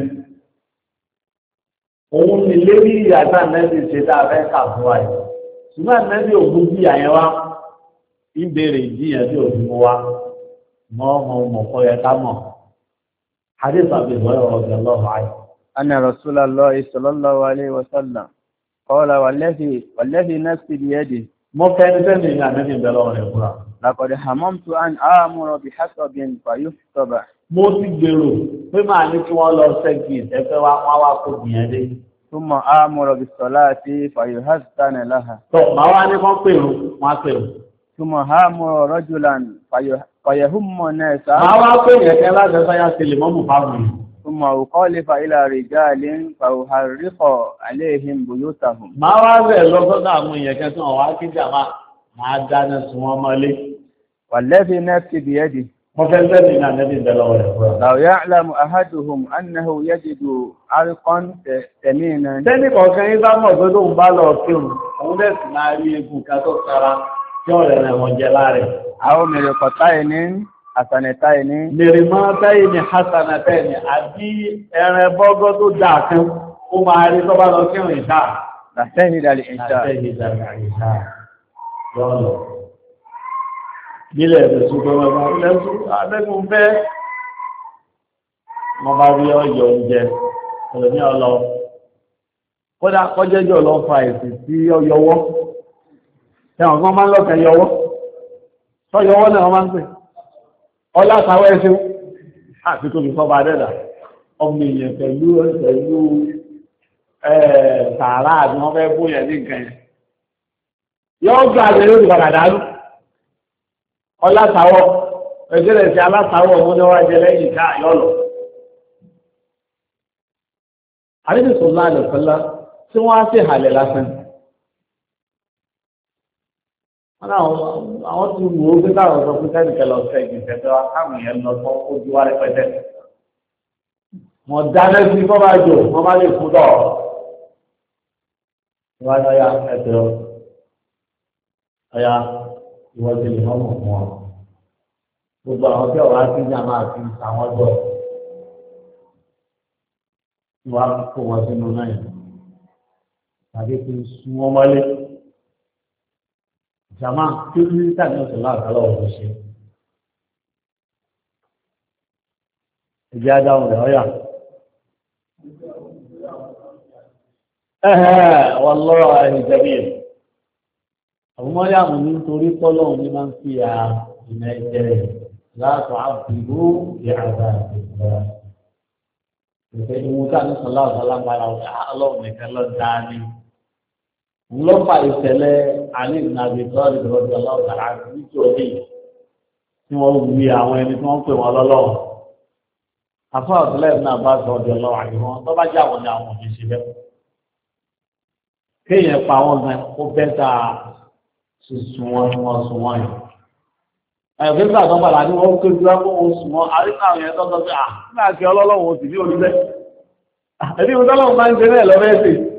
Òun ni lérí ìyàtà nẹ́bí ṣe tá a fẹ́ kà fún wa yìí. Ṣùgbọ́n nẹ́bí ògùn bí àyẹn wá ń béèrè ìdíyàn tí òfin mú wa. Mọ̀ kọ́ yẹ ká mọ̀. Hadith Abi Hurairah radiyallahu anhu. Anna Rasulullahi sallallahu alayhi wa sallam qala walladhi nafsi biyadihi. Mo fẹ́ ní sẹ́ni ní àmì ìbẹ̀rẹ̀ ọ̀rẹ́ fúra. Laqad hamamtu an amura bi hasabin fayuhtaba. Mo ti gbèrò pé máa ní kí wọ́n lọ ṣẹ́gi ìtẹ́fẹ́ wá kó gbìyànjú. Thumma amura bis salati fayuhazzana laha. Tọ́ màá wá ní kán pèrò, wọ́n á pèrò. Thumma amura rajulan fayahumma nasa. Màá wá pè yẹ̀kẹ́ láti sáyà sí lè mọ́mù fáwọn. Thumma ukhalifa ila rijalin fauharriqa alayhim buyutahum. Màá wá bẹ̀ lọ́gọ́dọ̀ àwọn ìyẹ̀kẹ́ tí wọ́n wá kí jàmá máa dáná sun wọn mọ́lé. Walladhi nafsi biyadihi. Mo fẹ́ sẹ́ni ní àmì ìbẹ̀rẹ̀ ọ̀rẹ́ fúra. Law ya'lamu ahaduhum annahu yajidu arqan thaminan. Sẹ́ni kọ̀ọ̀kan yín bá mọ̀ pé tóun bá lọ kírun, òun dẹ̀ sì máa rí egun kan tó sara tí ọ̀rẹ́ rẹ̀ wọ́n jẹ láàrẹ̀. Aw mirqataini hasanataini. Mirqataini hasanataini àbí ẹran bọ́gọ́ tó dáa kan ó máa rí tó bá lọ kírun ìṣá. Lashahida al-isha. Lọ́lọ́. Nílẹ̀ ẹ̀sẹ̀ ṣùgbọ́n ọmọ ilẹ̀ ṣùgbọ́n fẹ́ wọ́n bá rí ọjọ́ oúnjẹ ọ̀rọ̀ ní ọlọ. Kódà kọjẹ́jọ́ lọ fa èsì sí ọyọwọ́. Ẹ̀wọ̀n kan máa ń lọ́kẹ̀ yọwọ́. Sọ́yọwọ́ náà wọ́n máa ń pè. Ọlá sàwọ́ ẹ̀ṣẹ́ àti tóbi fọ́ba dẹ́dà. Ọmọ èèyàn pẹ̀lú tààrà àti wọ́n fẹ́ bóyẹ̀ ní nǹkan yẹn. Yọ́ gbà àgbẹ̀ lórí padà dánú. Ọlátàwọ̀ ẹgbẹ́rẹ̀ sí alátàwọ̀ ọmọ ní wájẹ lẹ́yìn ká yọ́lọ̀. Àrídìsọ̀ náà lè fẹ́lá tí wọ́n á sí ìhàlẹ̀ lásán. Àwọn tí wò ó gbé táwọn sọ fún kẹ́nìkẹ́ lọ fẹ́ ìgbìfẹ́ wá káwọn èèyàn lọ tán ojú wa rẹpẹtẹ. Wọ́n dáná sí kọ́ bá jò, wọ́n má lè fún dọ̀. Wọ́n á yá ẹ̀tẹ̀ ọ̀yá ìwọ́n ti lè mọ́mọ̀ fún ọ. Gbogbo àwọn tí ọ̀rọ̀ àti ìjà máa fi àwọn jọ. Wọ́n á kó wọn sínú náà yìí. Tàbí kí n sún wọn mọ́lé. Jàmá kí ní tàbí ọ̀sẹ̀ láàkálọ̀ ọ̀rọ̀ ṣe. Ìjẹ́ adáhùn rẹ̀ ọ́yà. Wọ́n lọ́rọ̀ ìjẹ̀bí ẹ̀. Àwọn mọ́ríàmù nítorí tọ́lọ́run ní máa ń fi ìnà ẹ̀jẹ̀ rẹ̀ látọ̀ àbúrú ìyàrá ìgbà. Ìfẹ́ ìwú káàní sọ̀lá ọ̀sọ́lá gbára ọlọ́run nìkan lọ dáa ní. Ńlọ́pà ìṣẹ̀lẹ̀ alẹ́ ìnàbí tọ́lì lọ́dọ̀ ọlọ́ọ̀tàrà nítorí tí wọ́n wí àwọn ẹni tí wọ́n pè wọ́n lọ́lọ́run. Àfọ́ àtúlẹ̀ náà bá sọ ọdẹ ọlọ́run àyíwọ́n tó bá jà wọ́n ní àwọn òbí ṣe bẹ́ẹ̀. Kéèyàn pa wọ́n gan ó bẹ́ta sísun wọn ni wọ́n sun wọ́n yìí. Ẹ̀fẹ́ nígbà tó padà ní wọ́n kéjú lápò wọn sùn wọ́n àríkà àwọn yẹn tó sọ pé nígbà kí ọlọ́lọ́wọ́ sì ní olùbẹ́. Ẹbí mo tọ́lọ́wọ́ máa ń ṣe náà lọ́fẹ́ sí.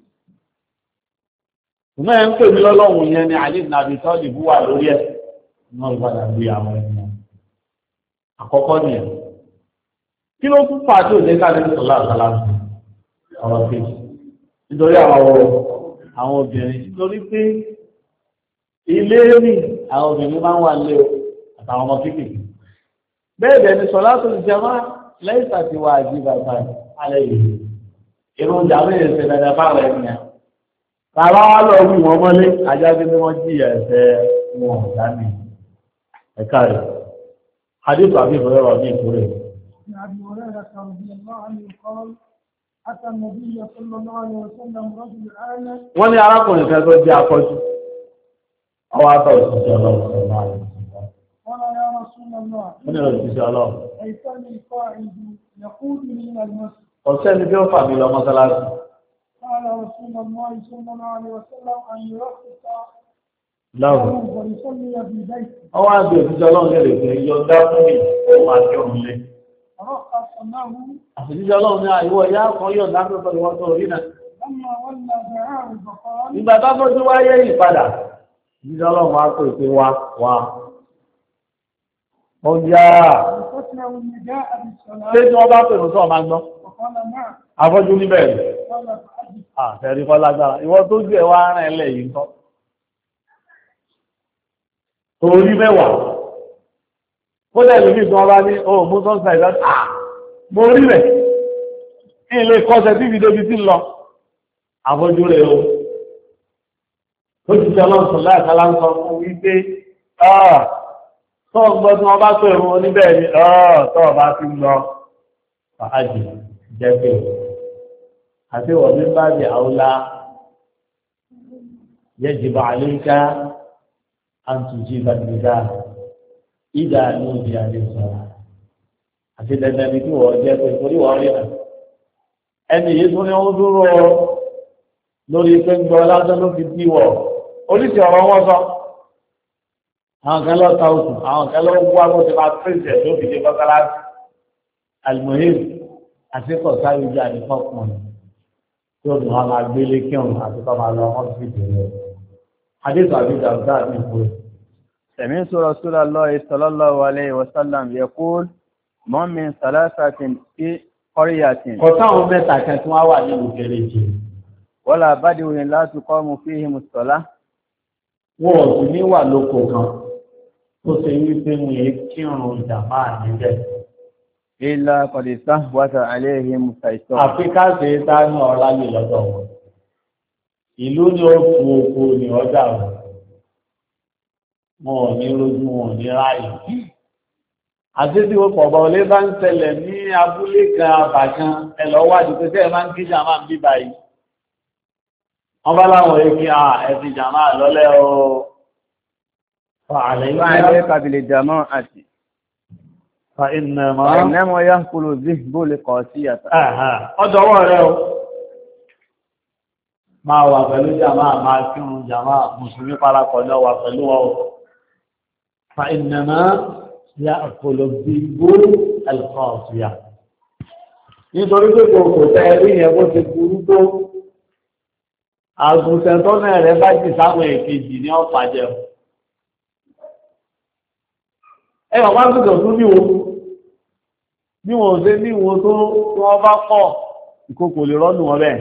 Ṣùgbọ́n ẹ̀ ń pè mí lọ́lọ́wọ́ yẹn ni àlè nàbì tọ́lì bú wà lórí ẹ̀. Wọ́n lè padà bí àwọn ènìyàn. Àkọ́kọ́ nìyẹn. Kí ló tún fà tí òde káàdé sọ̀lá àtàlà ọ̀rọ̀ kejì? Nítorí àwọn obìnrin nítorí pé ilé ní àwọn obìnrin máa ń wà lé o àtàwọn ọmọ kéékèèké. Bẹ́ẹ̀ bẹ́ẹ̀ ni sọ̀lá tó ti jẹ máa lẹ́yìn tàbí wà jí bàbá alẹ́ yìí. Irun ìjà mẹ́rin ṣe dandan fáwọn ènìyàn. Bàbá wa lọ wí wọn mọ́lé, ajá bí wọ́n jí ẹ̀sẹ̀ wọn dání. Ẹ̀ka rẹ̀. Hadith àbí ìfọ̀rọ̀ wà ní ìkórè. أبي هريرة رضي الله عنه قال أتى النبي صلى الله عليه وسلم رجل أعمى. Wọ́n ní arákùnrin kan tó jẹ́ afọ́jú. Ọwọ́ àtọ̀ òṣìṣẹ́ ọlọ́run sọ máa rẹ̀. قال يا رسول الله. Wọ́n ní òṣìṣẹ́ ọlọ́run. أيتني قاعد يقودني إلى المسجد. ọ̀sẹ́ ni bí ó fà mí lọ mọ́sálásí. قال رسول الله صلى الله عليه وسلم أن يرخص lọ́rùn ويصلي في بيته. ọwọ́ àgbẹ̀ òṣìṣẹ́ ọlọ́run lè rè pé yọ̀ǹda fún mi ó máa kí òun lé. فرخص له àṣìṣẹ́ ọlọ́run ní àìwọ̀ ìyá kan yọ̀ǹda tó sọ ìwọ́n tó rí náà. لما ولى دعاه فقال ìgbà tó fojú wáyé ìpadà òṣìṣẹ́ ọlọ́run wá pè pé wá ó yá وقتله النداء بالصلاة ṣé tí wọ́n bá pè ní sọ́ọ̀ máa gbọ́ فقال نعم afọ́jú níbẹ̀ rẹ̀. قال فأجب àtẹ̀rí kọ́ lágbára ìwọ tó jù ẹ̀ wá rán ẹlẹ́ yìí kọ́ torí mẹ́wàá kó lẹ́nu bí tí wọ́n bá ní ohun mú sọ́nsà ìdájọ́ mo rí rẹ̀ ní ilé kọ́sẹ̀ tí ìdíje bí ti lọ àfọ́jú rẹ̀ o tó ti jẹ́ lọ́sùn láìsálá ń sọ fún wípé tọ́ gbọ́ tí wọ́n bá pè wọn níbẹ̀ ni tọ́ bá ti lọ fàájì jẹ́ pé àti wọ́n bí bá di àwòlá yajibu alayka an tujiba an-nida idha nudiya lis-salah àti dandan ni kí wọ́n jẹ́ pé torí wọ́n rí náà ẹni yìí tún ní wọ́n dúró lórí pé ń gbọ́ lásán ló fi bí wọ̀ oríṣi ọ̀rọ̀ wọn sọ àwọn kan lọ ta oṣù àwọn kan lọ wá bó ti máa pèsè tó fi dé bọ́kálá almuhim àti kọ̀ọ̀sáyé jẹ́ àdìfọ́kùnrin tí ó dùn á máa gbélé kí òun àti kọ́ máa lọ wọ́n sì bẹ̀rẹ̀. Adéṣọ́ àbíjà ọ̀gá mi kú. سمعت رسول الله صلى الله عليه وسلم يقول ما من ثلاثة في قرية Kọ̀táwọn mẹ́ta kan tí wọ́n wà nínú kéréje. ولا بدو لا تقام فيهم الصلاة Wọ́n ò sì ní wà lóko kan tó ṣe wípé mo yẹ kírun jàmáà níbẹ̀. إلا قد استهوت عليهم الشيطان. Àfi ká ṣe é tá ní ọ̀rá yìí lọ́dọ̀ wọn. Ìlú ni ó tu oko ní ọjà wọn. Wọn ò ní rojú wọn ò ní ráàyè. Àti tí o pọ̀ bọ̀ olé bá ń ṣẹlẹ̀ ní abúlé kan àbàkan ẹlọ́wádìí pé tẹ́ ẹ máa ń kí jàmáà ń bí báyìí. Wọ́n bá láwọn èkì ẹ̀sìn jàmáà lọ́lẹ́ o. فعليك بالجماعة فإنما يأكل الذئب لقاسية. Ọjọ́wọ́ rẹ̀ o. Máa wà pẹ̀lú jàmáà, máa kírun jàmáà, Mùsùlùmí parapọ̀ náà wà pẹ̀lú ọ. فإنما يأكل الذئب القاسية. Nítorí pé kò tẹ́ ẹrí yẹn bó ti burú tó, àgùntàn tó náà rẹ̀ bá jì sáwọn èkejì ní ọ̀pàjẹ́. Ẹ wà wá gbọ́dọ̀ tún ní o. Bí wọn ò ṣe ní ìwọ̀n tó wọ́n bá pọ̀ ìkòkò lè rọ́nù wọn bẹ́ẹ̀.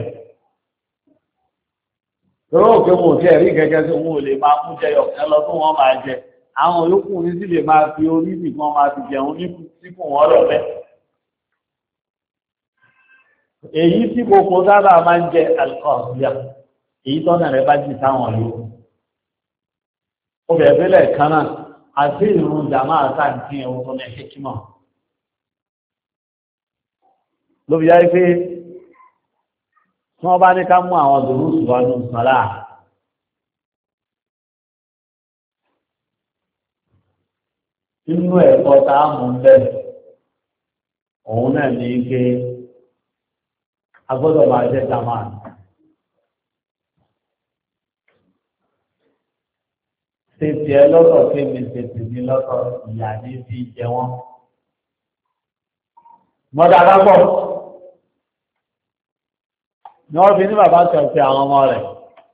Tọ́rọ òkè wọn ò tí ẹ̀rí gẹ́gẹ́ tí wọn ò lè máa mú jẹyọ kan lọ tó wọ́n máa jẹ. Àwọn olókùn ní sí lè máa fi orí nìkan máa fi jẹun nípò wọn lọ bẹ́ẹ̀. Èyí tí kòkò sábà máa ń jẹ alkọ̀ọ̀síà, èyí tọ́nà rẹ̀ bá jì sáwọn yòókù. Ó bẹ̀rẹ̀ fẹ́lẹ̀ kan náà, àti ìrùn jàmáà sáàkì ẹ̀wọ̀n tó ní ẹ̀kẹ́kímọ̀. Ló fi yáyé pé tí wọ́n bá ní ká mú àwọn dùrúsù wá ní ìsànlá inú ẹ̀kọ́ tá a mú bẹ́ẹ̀ òun náà ní pé a gbọ́dọ̀ máa jẹ́ jàmáà. Tètè ẹ lọ́tọ̀ kémi tètè ní lọ́tọ̀ ìyá ní fi jẹ wọ́n. Mọ́dà lápọ̀ ni wọ́n fi ní bàbá tẹ̀sí àwọn ọmọ rẹ̀.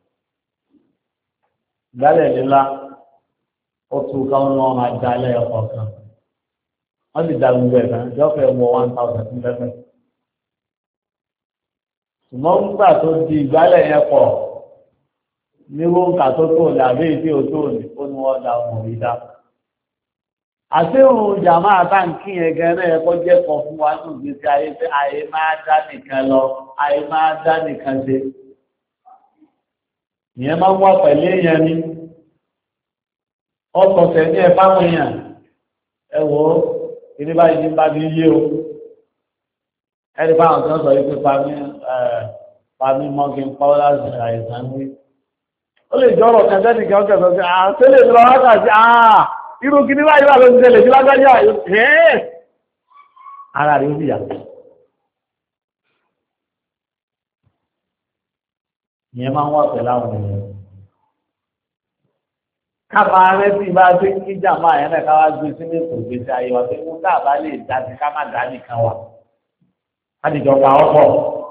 Ìgbálẹ̀ lílá ó tún ká wọn máa jalẹ̀ ọkọ̀ kan. Wọ́n sì dá gbogbo ẹ̀ kan jọ́fẹ̀ wọ 1,000 fún lẹ́fẹ̀. Ṣùgbọ́n nígbà tó di ìgbálẹ̀ yẹn pọ̀ ní wọ́nkà tó tó ní àbí ìdí òtó ní ó ní wọ́n dá ọmọ ìdá. Àti òun jàmá àtàǹkì yẹn gẹ́rẹ́ ẹ̀kọ́ jẹ́ kan fún wa ní ìgbésí ayé pé àyè máa dá nìkan lọ, àyè máa dá nìkan ṣe. Ìyẹn máa ń wá pẹ̀lú èèyàn ni. Ọkọ̀ tẹ̀ ní ẹ fáwọn èèyàn. Ẹ wò ó, ìní báyìí ní bá mi yé o. Ẹni fáwọn kan sọ wípé pàmí mọ́kí ń pàwọ́ láti àìsàn wí. Ó lè jọ ọ̀rọ̀ kẹsẹ́ nìkan ọkẹ̀ sọ sí àtẹ́lẹ̀ lọ wákàtí irú kí ní báyìí wà ló ti tẹ́lẹ̀ sí lágbájá ara rí ó sì yàtọ̀. ìyẹn máa ń wà pẹ̀lú àwọn èèyàn. kábà rẹ tí bá gbé kí jàmbá yẹn náà káwá gbé sínú ètò ìgbésí ayé wa pé wọn dábàá lè dá sí ká má dá nìkan wà ádìjọ pa ọ̀pọ̀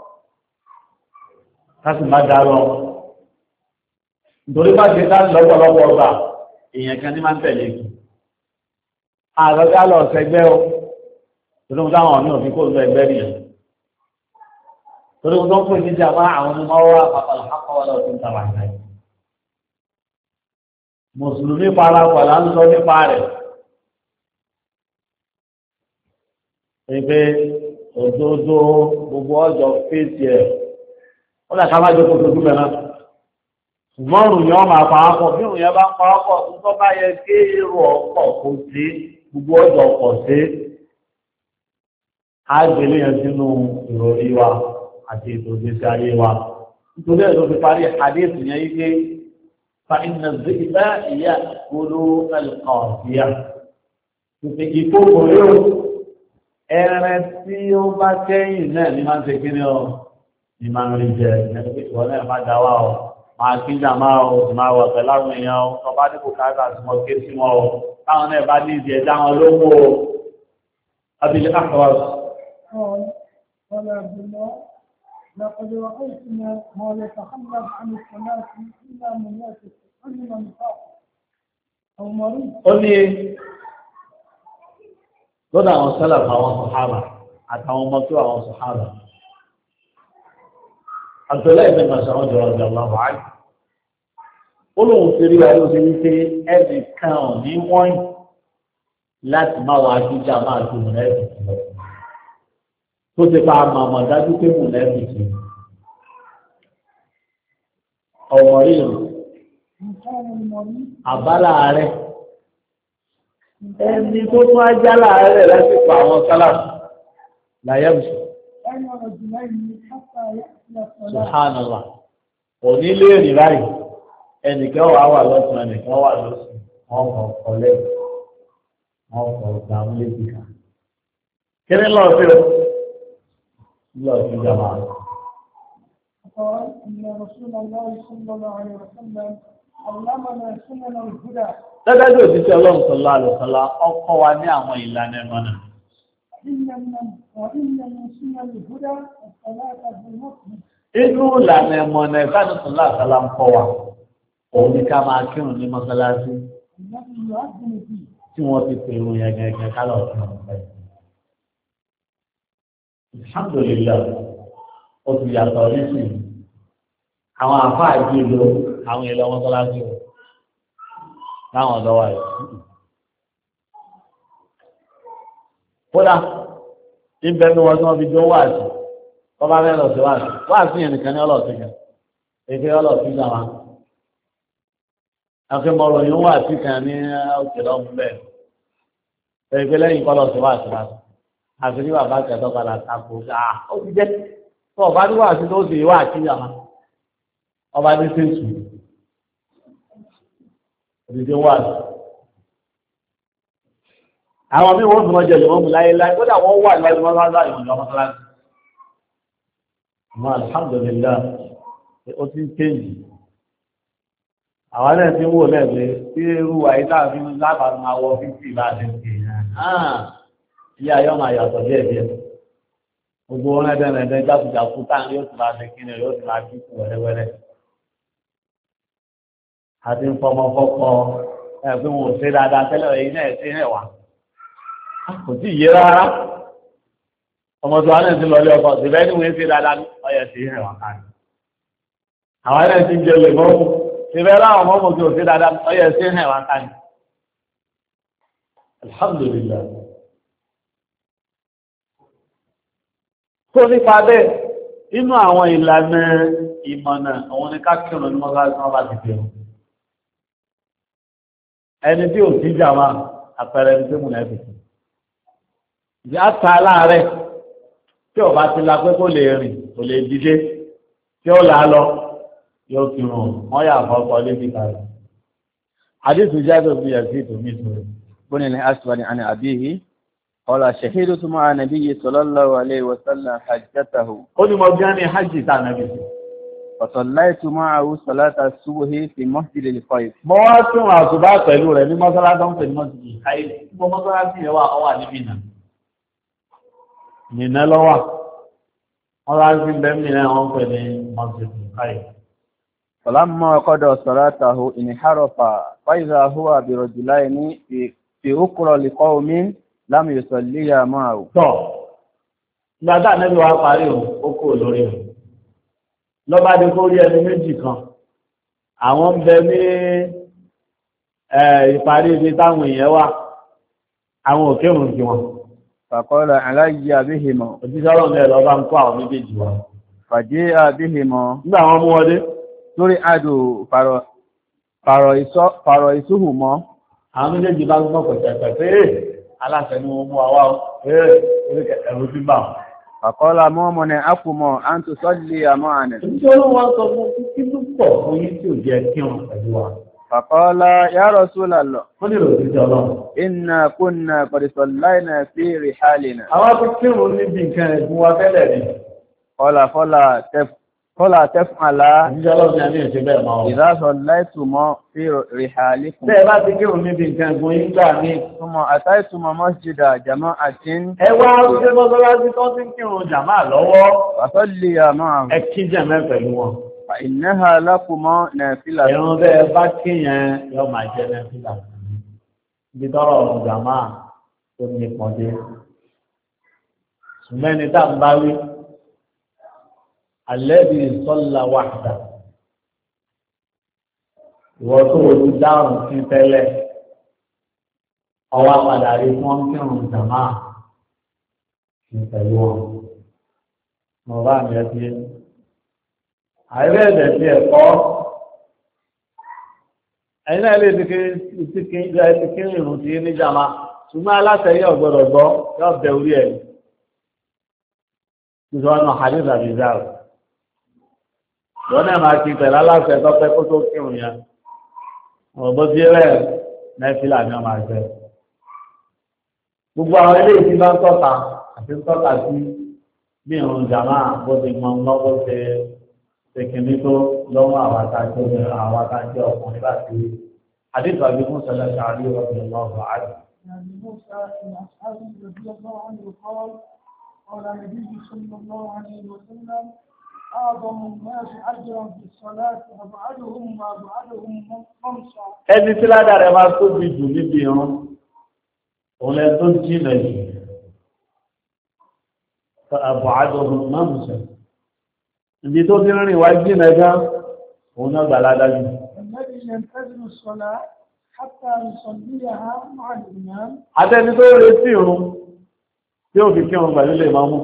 ká sì má dá lọ nítorí bá ṣe dá lọ́pọ̀lọpọ̀ ọgbà èèyàn kan ní máa ń tẹ̀lé kù àrọ̀gá lọ sẹgbẹ́ o torí wọn táwọn ọ̀nà òfin kó lọ ẹgbẹ́ nìyẹn torí wọn tó ń pè ní jàmbá àwọn onímọ̀ wá pàpàlà àkọwọ́ lọ sí ìtàwà ìtàwà mùsùlùmí parapọ̀ là ń sọ nípa rẹ̀ pé òdodo gbogbo ọjọ́ fèsì ẹ̀ ó lè ká má jẹ́ kókò dúpẹ́ náà ṣùgbọ́n òrùn yẹn máa parapọ̀ bí òrùn yẹn bá ń parapọ̀ tó bá yẹ kí èrò ọ̀pọ̀ kò sí gbogbo ọjọ́ pọ̀ sí àgbélé yẹn sínú ìròrí wa àti ètò ìgbésí ayé wa nítorí ẹ̀ ló fi parí àdéhùn yẹn yí pé فإن الذئب يأكل القافية ìkókò yóò ẹran tí ó bá kẹ́yìn náà ní máa ń ṣe kí ni ọ ní máa ń rí jẹ ìwọ náà máa dá wà ọ máa kí jà máa ọ máa wọ̀ pẹ̀lú àwọn èèyàn ọ tó bá ní kò káàkà sí wọn ké sí wọn ọ táwọn náà bá ní ìdí ẹ̀dá wọn lówó abilé àkọwà. لقد رأيتنا ما يتخلف عن الصلاة إلا من يأتي علم نفاقه أو مريض. قل لي lọ́dọ̀ àwọn sálàfà àwọn sàhábà àtàwọn ọmọ tó àwọn sàhábà Abdullahi ibn Mas'ud radiyallahu anhu olóhùn ti rí ayé oṣù wípé ẹnìkan ò ní wọ́n láti máa wà jíjà máa tó mùnẹ́bì lọ tó ti pa àmàmà dájú pé mùnẹ́bì sí ọmọ rírun àbálà rẹ̀ ẹni tó tún ajá láàárẹ̀ láti pa àwọn sálàfù láyébùsù. Subhanallah. Òní lè rí báyìí. Ẹnìkan wà wà lọ́sùn, ẹnìkan wà lọ́sùn. Wọ́n kọ̀ ọ̀kọ̀ lẹ́yìn. Wọ́n kọ̀ ọ̀gbà àwọn lébi kan. Kí ni lọ́ọ̀ sí o? Lọ́ọ̀ sí ìjọba. قال إن رسول الله صلى الله عليه وسلم علمنا سنن الهدى. Dájú òjíṣẹ́ Ọlọ́run sallallahu alaihi wasallam ọkọ̀ wa ní àwọn ìlànà ẹ̀mọ́nà. Inú ìlànà ẹ̀mọ́nà ìbánu sallallahu alaihi wasallam ń kọ́ wa, òun ni ká máa kírun ní mọ́sálásí tí wọ́n ti pè ìrun yẹn gẹ́gẹ́ kálọ̀ ọ̀sán ọ̀sán. Alhamdulillah, ó ti yàtọ̀ nísìnyí. Àwọn àfáà jí lo àwọn ìlọ mọ́sálásí wọn. Láwọn ọ̀dọ́ wà rẹ̀. Kódà, ìbẹ̀nu wọn tí wọ́n fi jọ wà sí, wọ́n bá fẹ́ lọ sí wà sí yẹn nìkan ní ọlọ́ọ̀sí kan, èké ọlọ́ọ̀sí jàmá. Akẹ́mọ̀rọ̀ yóò wà sí kan ní òkè lọ́mú bẹ́ẹ̀. Èké lẹ́yìn kọ́ lọ sí wà sí láti. Àfi ní bàbá kẹtọ́ padà tako, ó ti jẹ́ tó ọba ní wà sí tó sì wà sí jàmá. Ọba ní sèṣù. Òdìdí wà ní. Àwọn mí wọ́n fún ọjọ́ ìwọ̀n mú láyé láyé, kódà wọ́n wà lọ́dún wọn lára ìwọ̀n lọ́mọ kíláàsì. Àmọ́ alhamdulillah, ó ti ń kéjì. Àwọn náà ti ń wò lẹ́gbẹ̀ẹ́ tí irú àyíká fi ń lábàá máa wọ 50 bá ti ń pè é. Ilé ayọ́ máa yàtọ̀ díẹ̀ díẹ̀. Gbogbo wọn ẹ̀dẹ́rẹ̀ẹ́dẹ́ jákujàku táà yóò ti máa fi kíni yóò ti máa kíkù wẹ́rẹ́wẹ́rẹ́. Àti ń fọmọ fọ́kọ ẹ̀fún wọn ò ṣe dáadáa tẹ́lẹ̀ èyí náà ṣe rẹ̀ wá. Kò tí ì yé rárá. Ọmọ tó wá náà ti lọ lé ọkọ̀ síbẹ̀ ní wọ́n ṣe dáadáa ní ọyẹ ṣe rẹ̀ wá káàkiri. Àwọn náà ti ń jẹ lè mọ́mú. Síbẹ̀ láwọn mọ́mú tí ò ṣe dáadáa ọyẹ ṣe rẹ̀ wá káàkiri. Alhamdulillah. Tó nípa bẹ́ẹ̀, inú àwọn ìlànà ìmọ̀nà àwọn ní ká kírun ní mọ́sálásí wọn bá ti fi hàn. Ẹni tí ò sí jàmá àpẹẹrẹ ẹni tí mú náà fìtì. Ìyá ta láàárẹ̀ tí ọba ti la pé kó lè rìn kò lè dìde tí ó là á lọ yóò kírun wọ́n yà fọ́kọ́ lébi kàrẹ̀. Àdìsù jáde bí yà sí ìtòmí ìtòmí. بن الأسود عن أبيه قال شهدت مع النبي صلى الله عليه وسلم حجته. قل مبياني حج تاع النبي فصليت معه صلاة الصبح في مسجد الخيف. mo wá tún àsùbá pẹ̀lú rẹ̀ ní mọ́sálásí ń pè ní mọ́sálásí káyé mo mọ́sálásí yẹn wà ní Mínà lọ́wọ́ mọ́sálásí bẹ́ẹ̀ Mínà wọ́n pè ní mọ́sálásí káyé. فلما قضى صلاته انحرف فإذا هو برجلين في أخرى لقوم لم يصليا معه. tọ́ gbàdá nẹ́bí wa parí ó kò lórí o lọ́ba dé kó rí ẹni méjì kan àwọn ń bẹ ní ìparí ibi táwọn èèyàn wà àwọn òkè òun jí wọn. فقال علي بهما. òjíṣẹ́ ọlọ́run ẹ̀ lọ́ba ń kó àwọn méjèèjì wa. فجيء بهما. nígbà wọn mú wọlé. lórí àdó pàrọ̀ ìṣúhù mọ́. àwọn méjèèjì bá gbọ́ pẹ̀tẹ̀pẹ̀ pé aláṣẹ ni wọ́n mú àwa ẹ̀rù ti bà. àkọ́lá mọ́mọ́ ni a kò mọ̀ à ń tó sọ́lé àmọ́ àná. nítorí wọ́n sọ fún kí ló pọ̀ fún yín tí ò jẹ́ kí wọn pẹ̀lú wa. àkọ́lá ya Rasulallah. wọ́n nílò òṣìṣẹ́ ọlọ́run. inna kunna qad sallayna fi rihalina. àwọn tó kírun níbi nǹkan ẹ̀gbọ́n wa tẹ́lẹ̀ ni. Kọ́lá tẹ́fàlá ìdásọ̀ láìtùmọ̀ fi rìhálíkùn. Bẹ́ẹ̀ bá ti kírun níbi nǹkan ẹ̀gbọ́n yín gbà ní. Túnmọ̀ àtàìtùmọ̀ mọ́sídà jàmọ́ àti ń. Ẹ wá ṣe mọ́sálásí tó ti ń kírun jàmá lọ́wọ́. Àtọ́lì àmọ́ àwọn. Ẹ kí jẹ̀mẹ́ pẹ̀lú wọn. Ìnáha lákùmọ́ nàfílà. Ìrun bẹ́ẹ̀ bá kíyàn yọ máa jẹ nàfílà. Ibi tọ́rọ̀ ọ̀run jàmá tó ní pọ̀dé. Ṣùgbẹ́ni tá ń bá wí. Alẹ́bí sọ́lá wàhádà. Ìwọ́n tó o ti dáhùn sí tẹ́lẹ̀. Ọwọ́ padà rí fún kírun jàmá ní pẹ̀lú wọn. Mo bá mi ẹ ti. Àìrẹ́ ẹ̀dẹ̀ tí ẹ̀kọ́. Ẹ̀yin náà lè ti kí ìrùn ti ní jàmá. Ṣùgbọ́n aláṣẹ yóò gbọ́dọ̀ gbọ́ yóò bẹ orí ẹ̀. Ìṣòro hadith àbíjáwò. Lọ́nà máa ti pẹ̀lú aláṣẹ tọ́pẹ́ kó tó kírun yẹn. Ọ̀bọ̀ tí rẹ̀ nẹ́fìlà ni wọ́n máa jẹ́. Gbogbo àwọn ilé ìdí bá ń tọ́ka àti ń tọ́ka sí bí ìrùn jàmá bó ti mọ lọ́wọ́ ṣe kìíní tó lọ́wọ́ àwọn atájọ́ ọkùnrin láti rí. Àdéhùn àbí fún sọlẹ̀ ṣàrí ọ̀gbìn lọ́wọ́ àdé. قال النبي صلى الله عليه وسلم أعظم الناس أجرا في الصلاة أبعدهم وأبعدهم خمسا. ẹni tí ládàá rẹ̀ máa tóbi jù níbi ìrun òun lẹ tó jìnà jù أبعدهم خمسا ibi tó ti rìn wá jìnà gan òun náà gbà ládàá jù. الذي ينتظر الصلاة حتى يصليها مع الإمام. àtẹni tó retí ìrun tí ó fi kí wọn pẹ̀lú lè máa mú.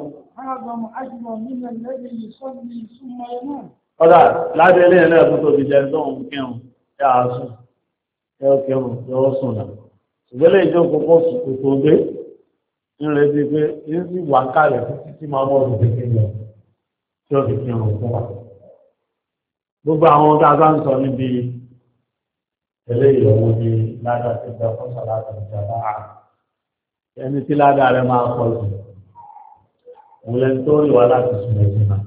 Ọ̀dá láti ilé ẹ̀ náà tó tóbi jẹ tó ń kí wọn yá a sùn, yá ó kí wọn yóò sùn náà. Ṣùgbọ́n lè jẹ́ òkúkọ́ kòkò gbé ń retí pé ń sì wà kálẹ̀ títí tí máa mọ́ ọdún kékeré lọ tí ó fi kí wọn fún wa. Gbogbo àwọn ọ̀gá bá ń sọ níbi eléyìí òun ni ládàá ti gbà fún sọ̀rọ̀ àti ìjọba àrùn. Ẹni tí ládàá rẹ̀ máa pọ̀ jù òun lẹ́ni tó rí wá láti sùn lẹ́sìn náà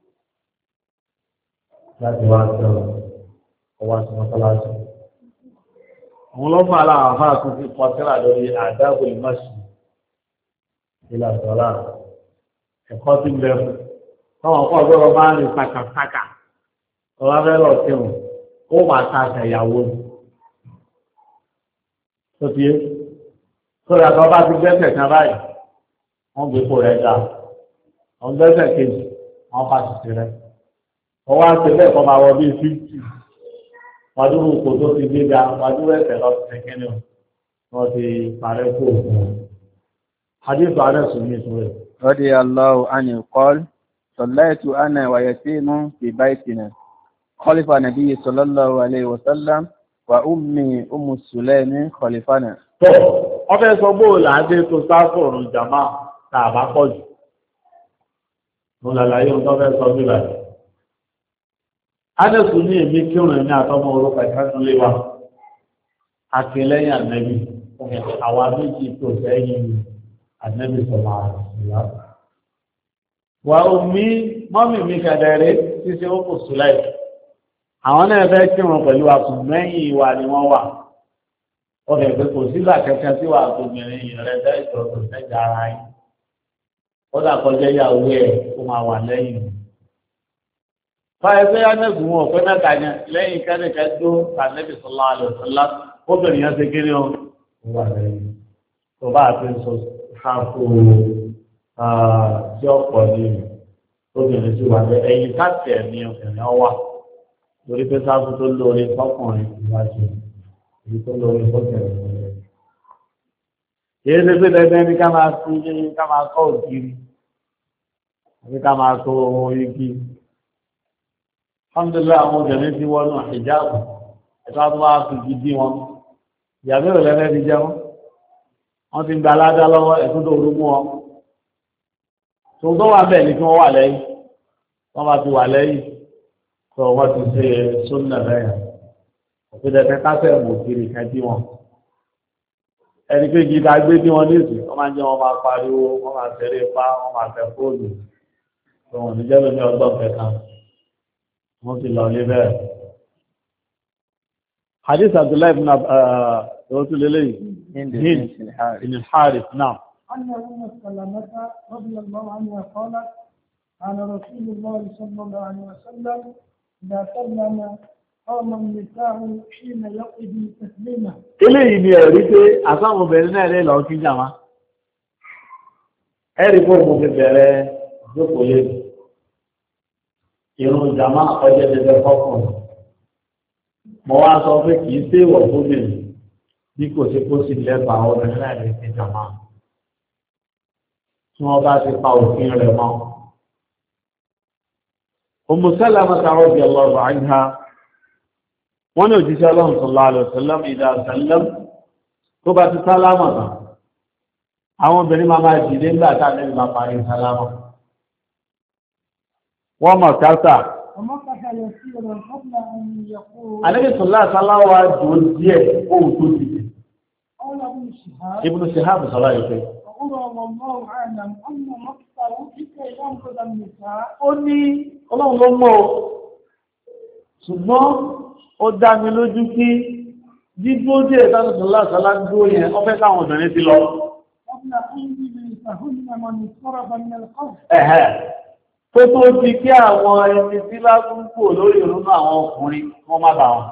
láti wá sí ọ̀rọ̀ ọwọ́ sí mọ́tálásí. Òun ló fún aláwọ̀ afárá tó fi pọ̀ sílà lórí àdáàbò ìmọ̀sí ìlà sọ́lá ẹ̀kọ́ tí ń bẹ fún. Táwọn ọkọ̀ ọgbọ́n máa ń rìn pàkàpàkà ọ̀rọ̀ abẹ́ lọ sí wọn ó máa ta àtẹ̀yàwó tó ti yé. Sọ́dọ̀ àtọ́ bá ti gbẹ́sẹ̀ kan báyìí, wọ́n gbé kó rẹ̀ dà. Wọ́n gbẹ́sẹ̀ kejì, wọ́n fà sí rẹ̀. Wọ́n wá ṣe bẹ́ẹ̀ kọ́ máa wọ bí 50. Wàdúrú kò tó ti gbé ga, wàdúrú ẹ̀sẹ̀ lọ sí kẹ́kẹ́ wọ́n ti parẹ́ kó òkun wọn. Hadith Anas ní ìṣúrẹ̀. Radiyallahu anhu qala sallaytu ana wa yatimun fi baytina. Khalifa Nabiy sallallahu alayhi wa sallam wa ummi Ummu Sulaym khalifana. Ọfẹ́ sọ bóò láàdé tó sáfòrùn jàmá tàbá pọ̀ jù. Mo lálàyé ohun tó fẹ́ sọ bí báyìí. Ádẹ́sù ní èmi kírùn ní àtọmọ orúkọ ìfẹ́sùnlé wa. Akẹlẹ́yìn ànẹ́bì, àwa méjì tó sẹ́yìn ànẹ́bì sọ̀rọ̀ àrùn. Wà omi, mọ́mì mi kẹ̀dẹ̀rẹ́, tí ṣe ó kò súláì àwọn náà fẹ́ kí wọn pẹ̀lú àtùmẹ́yìn ìwà ni wọ́n wà wọ́n fẹ́ pé kò sígbà kẹ́kẹ́ tí wà tóbìnrin rẹ̀ dẹ́ ìjọba ìfẹ́jà ara yìí wọ́n dà kọjá ìyàwó ẹ̀ kó máa wà lẹ́yìn fáyẹ pé ánẹ́gùn wọn ọ̀pẹ́ mẹ́ta yẹn lẹ́yìn kẹ́nìkẹ́ tó kànẹ́bì sọlá àlọ́sọlá obìnrin yẹn ṣe kí ni ó wà lẹ́yìn tó bá àti sọ káàkó tí ọ̀pọ̀ ní obìnrin sí wà lẹ́ ẹ̀yìn káàkiri ní obìnrin ọwà torí pé sáfù tó lórí fọkùnrin ìwájú èyí tó lórí fọkùnrin ìwájú. kìí ṣe pé dandan ní ká máa kọ́ ògiri àbí ká máa kó igi. Alhamdulillah àwọn obìnrin ti wọnú àìjáàbù ẹ̀tọ́ tó wá fi gidi wọn ìyàbí ò lẹ́fẹ́ fi jẹ́ wọ́n ti ń gba aládá lọ́wọ́ ẹ̀tún tó rú mú wọn tó tó wà bẹ́ẹ̀ ni kí wọ́n wà lẹ́yìn wọ́n bá ti wà lẹ́yìn tó wọ́n ti ṣe sónà lẹ́yìn òfìdẹ̀fẹ́ kásẹ̀ mọ̀ kiri kan bí wọn ẹni pé gidi gbé bí wọn níìsì wọ́n máa ń jẹ́ wọn máa pariwo wọ́n máa tẹ̀lé ipá wọ́n máa tẹ̀ fóònù tó wọn ní jẹ́ lómi ọgbọ́n kẹta wọ́n ti lọ lé bẹ́ẹ̀. Hadith Abdullah ibn Rasul Leleyi in al-Harith náà. أن أم سلمة رضي الله عنها قالت عن رسول الله صلى الله عليه وسلم إذا سلم قام النساء حين يقضي تسليمه. Eléyìí ni ẹ̀rí pé àtàwọn obìnrin náà lè lọ kí jàmá. Ẹ̀rí pé mo fi bẹ̀rẹ̀ jókòó lé. Ìrun jàmá ọjọ́ ẹgbẹ́ fọ́kùnrin. Mo wá sọ pé kìí sí ìwọ̀ fóbìnrin bí kò sí kó sì lẹ́bàá obìnrin náà lè fi jàmá. Tí wọ́n bá ti pa òfin rẹ̀ mọ́. Ummu Salamah radiyallahu anha wọ́n ní òjíṣẹ́ Ọlọ́run sallallahu alaihi wasallam idha sallam tó bá ti sálámà tán. Àwọn obìnrin máa jìdé ńgbà tá a lẹ́nu máa parí sálámà. Wọ́n mọ̀ káàtà. Ànábì sallallahu alaihi wasallam wá dùn díẹ̀ ohun tó ti dì. Ibn Shihab sọ̀rọ̀ yìí pé. Ó ní Ọlọ́run ló mọ̀ ṣùgbọ́n ó dá mi lójú kí dídó díẹ̀ sallallahu alaihi wasallam dúró yẹn ó fẹ́ káwọn obìnrin ti lọ. Tó tó ti kí àwọn ẹni tí lágúnkò lórí ìrúnú àwọn ọkùnrin wọ́n má bá wọn.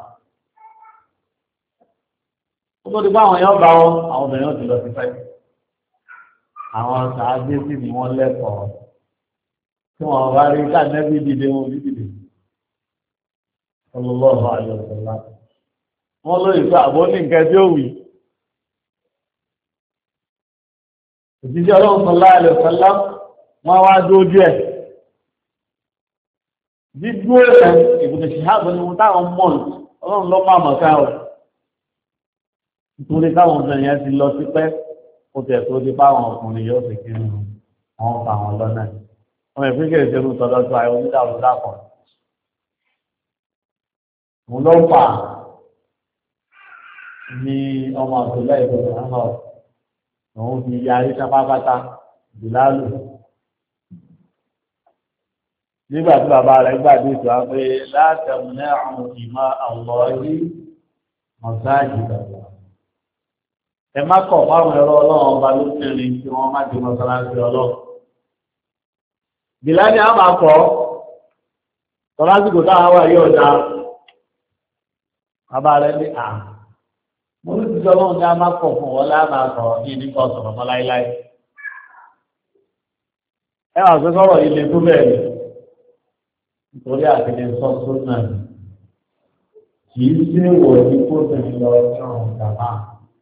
Ó tó ti bá àwọn èèyàn bá wọn, àwọn obìnrin ó ti lọ sí fẹ́. Àwọn sàájé sí ni wọ́n lẹ́kọ̀ọ́. Tí wọ́n bá rí káàdẹ́bí dìde wọn bí dìde. Sallallahu alaihi wasallam. Wọ́n lórí pé àbó ní nǹkan tí ó wì. Òjíṣẹ́ Ọlọ́run sallallahu alaihi wasallam wọ́n wá dójú ẹ̀. Dídú ẹ̀ Ibn Shihab ni wọ́n táwọn mọ̀ Ọlọ́run lọ máa mọ̀ káwọ̀. Nítorí káwọn obìnrin yẹn ti lọ sí pẹ́, ó tẹ̀ tó di báwọn ọkùnrin yóò fi kí nínú wọn fa wọn lọ́nà. Wọ́n yẹ fíkèrè tí ó tọ́lọ́ tó ayé onídàrú dàpọ̀. Òun ló fà ní ọmọ àtúlẹ̀ ìbòrò náà. Òun fi yarí sápápátá Bìlálù. Nígbà tí bàbá rẹ̀ gbàdé ìtò pé látẹ̀mù náà àwọn ìmọ̀ àwọ̀ yìí mọ̀sáàjì dàgbà. Ẹ má kọ̀ fáwọn ẹ̀rọ ọlọ́run ọba lóbìnrin tí wọ́n má di mọ́sálásí ọlọ́run. Bìlá ni a máa kọ́ tọ́lásìkò táwọn wà yóò dá. Bàbá rẹ̀ ní à. Mo ní ti sọ lọ́run ní a máa kọ̀ fún wọn láàmà kọ̀ ní nípa ọ̀sọ̀rọ̀ mọ́ láíláí. Ẹ wà pé sọ̀rọ̀ ilé tó bẹ̀rẹ̀. Nítorí àtẹ̀lẹ́ sọ́sọ́ náà kì í sí ìwọ̀ ní kó tẹ̀lé lọ ọ̀run ìjàmbá.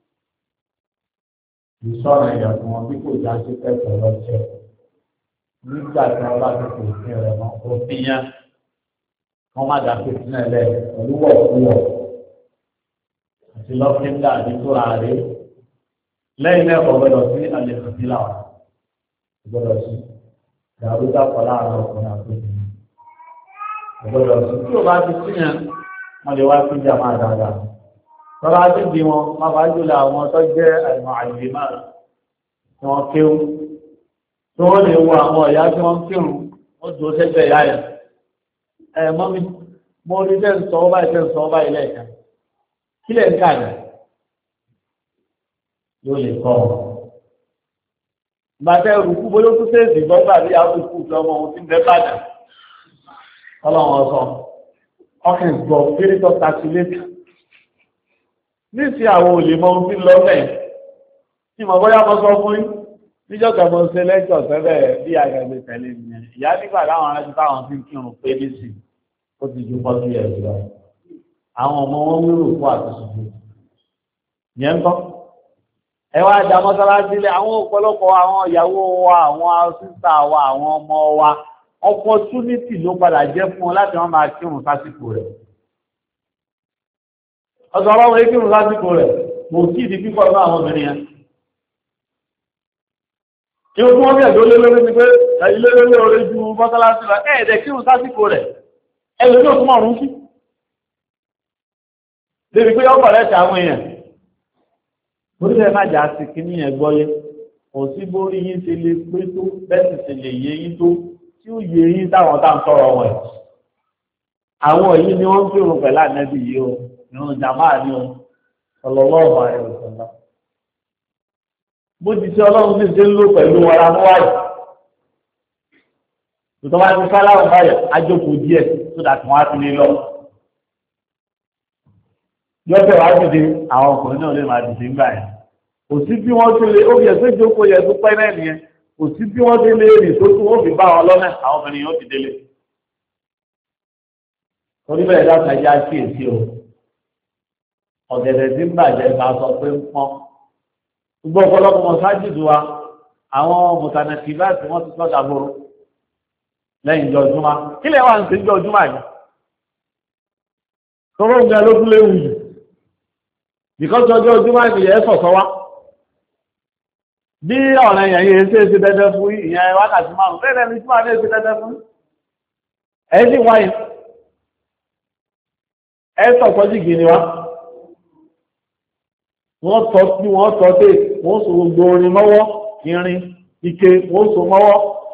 Ìṣọ́ra ìyà fún wọn bí kò já sí pẹ̀tọ̀ lọ́jọ́. Nígbà tí wọ́n bá ti kò sí rẹ̀ mọ́ kó fíyán. Wọ́n má dá sí sílẹ̀ lẹ̀ pẹ̀lú wọ̀kúwọ̀. Àti lọ́fíńdà àti tóra rẹ̀. Lẹ́yìn náà kò gbọdọ̀ sí àlejò sílà wọn. Kò gbọdọ̀ sí. Dàrúdà pọ̀ láàárọ̀ ọkùnrin àti obìnrin. Ọ̀gbọ́dọ̀ sí tí ó bá ti síyàn, wọ́n lè wá sí jàmá dáadáa. Tọ́lá tí bí wọn, má bá jùlọ àwọn tó jẹ́ àìmọ̀ àìlèmá tí wọ́n kéwú. Tí wọ́n lè wo àwọn ọ̀yá tí wọ́n kírun, ó dúró sẹ́gbẹ̀ ìyá yẹn. mọ́mí mo rí tẹ́ ń sọ báyìí lẹ́ẹ̀kan kí lẹ̀ ń kà ní yóò lè kọ́ ọ. Gbàtẹ́ rùkú bóyá tó tẹ̀sí gbọ́gbà bí àwọn ìkú fi ọmọ ohun tí ń bẹ bàdà ọlọ́run ọ̀sán ọkàn gbọ́ kéré tó kàkílétì níìsí àwọn olè mọ ohun tí ń lọ bẹ́ẹ̀ tí mo bóyá mo sọ fún yín níjọ́ kan mo ṣe lẹ́jọ́ sẹ́bẹ̀ bí àgbègbè tẹ̀lé nìyẹn ìyá nígbà táwọn arájú táwọn fi ń kírun pé nísì ó ti ju 40 years lọ àwọn ọmọ wọn wúrò fún àtúnṣe yẹn ń kọ́ ẹ wá da mọ́sálásí lé àwọn ọ̀pọ̀lọpọ̀ àwọn ìyàwó wa àwọn sísá wa àwọn ọmọ wa opportunity ló padà jẹ́ fún wọn láti wọ́n máa kírun sásìkò rẹ̀ ọ̀sọ̀ ọlọ́run kírun sásìkò rẹ̀ mo kí ìdí pípọ̀ náà àwọn obìnrin yẹn kí o fún wọn bẹ̀ẹ̀ tó lé lórí ni pé ilé lórí orí ju mọ́sálásí lọ ẹ̀ẹ́dẹ̀ kírun sásìkò rẹ̀ ẹ̀lú tó túnmọ̀ ọ̀run sí débi pé ọkọ̀ rẹ̀ ṣàwọn èèyàn orílẹ̀ má jà sí kí ní ẹgbọ́yé kò sí bórí yín ṣe lè pé tó bẹ́ẹ̀sì ṣe lè yé yín tó tí ó yé yín táwọn tá ń sọ̀rọ̀ wọ̀ àwọn yìí ni wọ́n ń fi òun pẹ̀lú ànẹ́bì yìí o ìrun jàmáà ní o sallallahu alaihi wasallam bó ti ṣe ọlọ́run sì ṣe ń lò pẹ̀lú wọn ra mọ́wáyì tó bá ti sáláwọ̀ báyọ̀ ajókòó díẹ̀ tó dà tí wọ́n á ti lé lọ yọ́pẹ̀ wá dìde àwọn ọkùnrin náà lè máa dìde ńgbà yẹn kò sí bí wọ́n ti lè ó fi ẹ̀sẹ̀ ìjókòó yẹ tó pẹ́ náà nìyẹn kò sí bí wọ́n ti lè rìn tó tún ó fi bá wọn lọ́nà àwọn obìnrin yóò ti délé torí bẹ́ẹ̀ láti ẹja kíyèsí o ọ̀gẹ̀dẹ̀ tí ń bàjẹ́ bá sọ pé ń pọ́n gbogbo ọ̀pọ̀lọpọ̀ mọ̀sájìdù wa àwọn mùtànàkì láti wọ́n ti sọ́dà boro lẹ́yìn ìjọ ọdúnmá kí lè wà ń ṣe ìjọ ọdúnmá yìí tọrọ ń ga lókún léwu yìí because ọjọ́ ọdúnmá ìyẹn sọ̀sọ́ wá bí ọ̀rẹ́ èèyàn yìí ṣe é ṣe dẹ́dẹ́ fún ìyẹn wákàtí márùn-ún bẹ́ẹ̀ ni tí wọ́n á ṣe dẹ́dẹ́ fún ẹ̀yìn wáyé ẹ̀ sọ̀kọ́ jìgì ni wá wọ́n tọ́ sí wọ́n tọ́ sí wọ́n so gbogbo orin mọ́wọ́ irin ike wọ́n so mọ́wọ́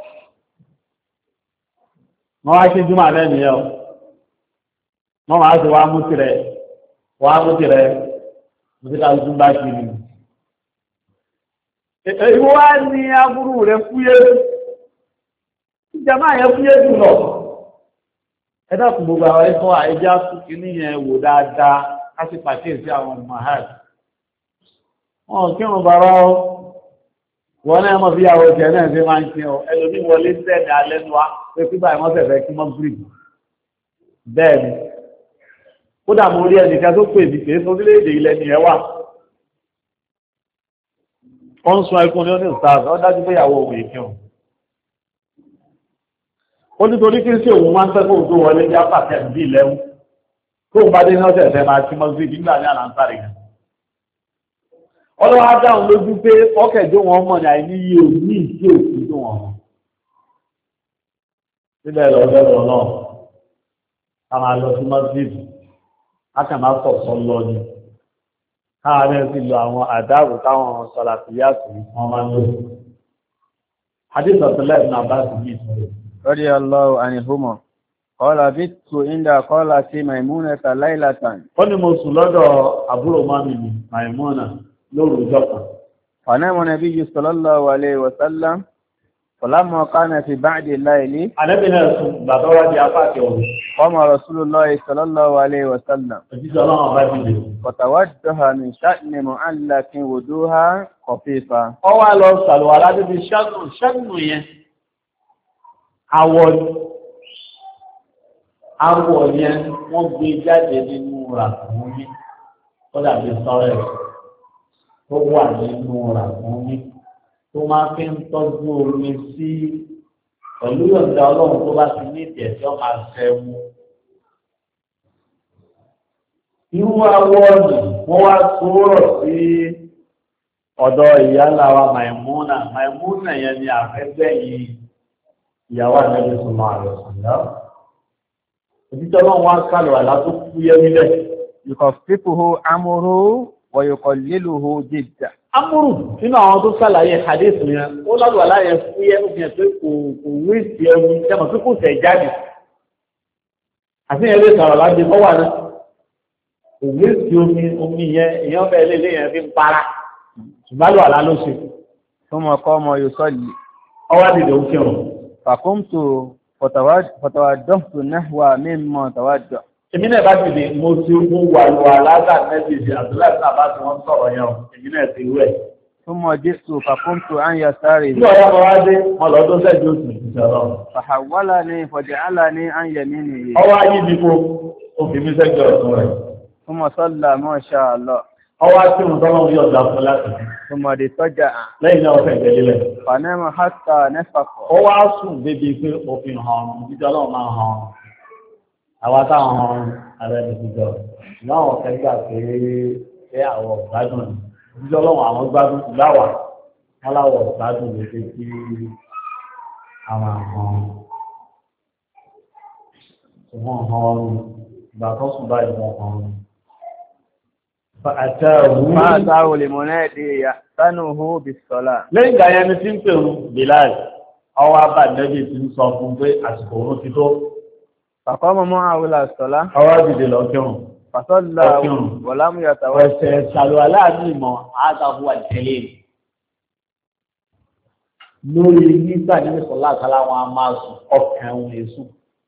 wọ́n wá ṣe jùmọ̀ alẹ́ nìyẹn o wọ́n máa ṣe wá mú tirẹ̀ mùsíkà tún bá kiri ìwọ wá ní aburú rẹ̀ fúyé ìjàmá yẹn fúyé jù lọ ẹ dákun gbogbo àwọn ẹ̀kọ́ àìjá tún kìíní yẹn wò dáadáa ká sì pàkíyèsí àwọn mahad wọn kí wọn bàbá ọ wọn náà mọ̀ bí àwọn ọ̀jẹ̀ náà ṣe máa ń kí ọ ẹlòmí wọlé sẹ́ẹ̀dì alẹ́ nu wa pé pípa ìmọ̀ sẹ̀fẹ̀ kí wọ́n gírì bẹ́ẹ̀ ni kódà mo rí ẹnìkan tó pè mí pé sórílẹ̀-èdè ilẹ̀ ni ẹ wà wọ́n ń sun ẹkùn ní ó ní ìsáàbù ó dájú pé ìyàwó òun èké o ó nítorí kí n sí òun máa ń fẹ́ kó tó wọlé ní apàtẹ́ bí ìlẹ́wù kó ń bá dé ní ọ̀sẹ̀ ẹ̀fẹ́ máa kí mọ́ sí nígbà ní àlàntàrí yẹn ọlọ́wọ́ dáhùn lójú pé ọkẹ̀jọ́ wọn mọ̀ ní àìní yí o ní ìṣe òkú tó wọn mọ̀ síbẹ̀ lọ́dọ̀ náà a máa lọ sí mọ́sílì a kà máa sọ̀sọ̀ lọ ni káàárẹ̀ sí lọ àwọn àdáàbò táwọn sọ̀làfíyàtì wọn máa ń lò adébọ̀tẹ́lẹ̀ ní abáàsì yìí sọ̀rọ̀. radiyallahu anhuma qala bittu inda qalati Maimunata laylatan. ó ní mo sùn lọ́dọ̀ àbúrò mọ́mì mi Maimuna lóru ìjọ kan. فنام النبي صلى الله عليه وسلم فلما كان في بعد الليل قام رسول الله صلى الله عليه وسلم وتوجه من شأن معلق وجوها خفيفة. ọwọ́ lọ sàlùwà láti fi ṣẹ́nù yẹn àwọ̀ yẹn wọ́n gbé jáde nínú ràkúnmí ó dàbí sọ́rẹ̀ tó wà nínú ràkúnmí tó máa fi ń tọ́jú omi sí pẹ̀lú ọ̀dà ọlọ́run tó bá ti ní ìdẹ̀ẹ́sọ́ máa ṣẹ́wó. irú awọ́ ni wọ́n wá sọ̀rọ̀ sí ọ̀dọ̀ ìyá ńlá wa Maimuna yẹn ni àfẹ́fẹ́ yìí ìyàwó àlejò tó máa rẹ̀ sọ̀yà. òtítọ́ náà wá kálọ̀ àlá tó kú yẹ nílẹ̀. yukaffifuhu amruhu wa yuqalliluhu jidda. amúrù nínú àwọn tó sàlàyé hadith yẹn ó lọ́dọ̀ aláyẹ fúyẹ́ ó fi hàn pé kò wí sí ẹni jẹ́mọ̀ pé kò tẹ̀ jáde àti ẹ̀rẹ́ sọ̀rọ̀ láti ọwà náà òwe tí omi yẹn èèyàn bẹ́ẹ̀ lé léyìn fi ń para ṣùgbọ́n ló àlá ló ṣe. tó mọ̀ kọ́ ọmọ yóò sọ yìí. ọwọ́ àdìdì ó kírun. fàkóńtò fọ̀tàwádọ́tò náà wà mímọ́ tàwádọ́. èmi náà bá dìde mo ti mú wà alága nẹ́bí ìdí àdúrà náà bá ti wọ́n sọ̀rọ̀ yẹn o èmi náà ti wẹ̀. tó mọ̀ jésù fàkóńtò àyà sáré. bí ọ̀yá bọ̀ wá dé wọn lọ tó sẹ́jú oṣù ìṣẹ̀lọ̀. fàhàwálà ni fọ̀jàálà ni àyẹ̀mí nìyí. ọwọ́ ayé mi kó òfin mi sẹ́jú ọ̀tún rẹ̀. tó mọ̀ sọ́là masha Allah. ọwọ́ tí mo tọ́lọ́ yọ̀ ọ̀dà fún láti. tó mọ̀ dé sọ́jà. lẹ́yìn náà ọ̀fẹ́ ìgbẹ́lélẹ̀. fanama hata nẹ́fàkọ̀. ó wá sùn débi pé òfin hàn jíjọ́ náà máa hàn àwa táwọn hàn ààrẹ ìdíjọ́ láwọn fẹ́ gbà pé àwọn ọ̀gbádùn jíjọ́ lọ́wọ́ àwọn gbádùn láwà wọn láwọ̀ ọ̀gbádùn lè fi kí àwọn hàn wọ́n hàn ìgbà tó sùn báyìí wọ́n hàn. Fa'atahu limunadi yahsanuhu bis-salah. Lẹ́yìn ìgbà yẹn ni tí ń pè ń Bilal, ọwọ́ abàdẹ́bì ti ń sọ fún pé àsìkò òun ti tó. Faqama ma'ahu lis-salah. Ọwọ́ dìde lọ kírun. Fasalla wa lam yatawadda. Ẹ̀sẹ̀ ṣàlùwà láàrin ìmọ̀ àtàkùn àtẹ̀lé. Lórí nígbà nínú sọ̀lá àkàlà wọn a máa sùn ọkàn òun èsùn.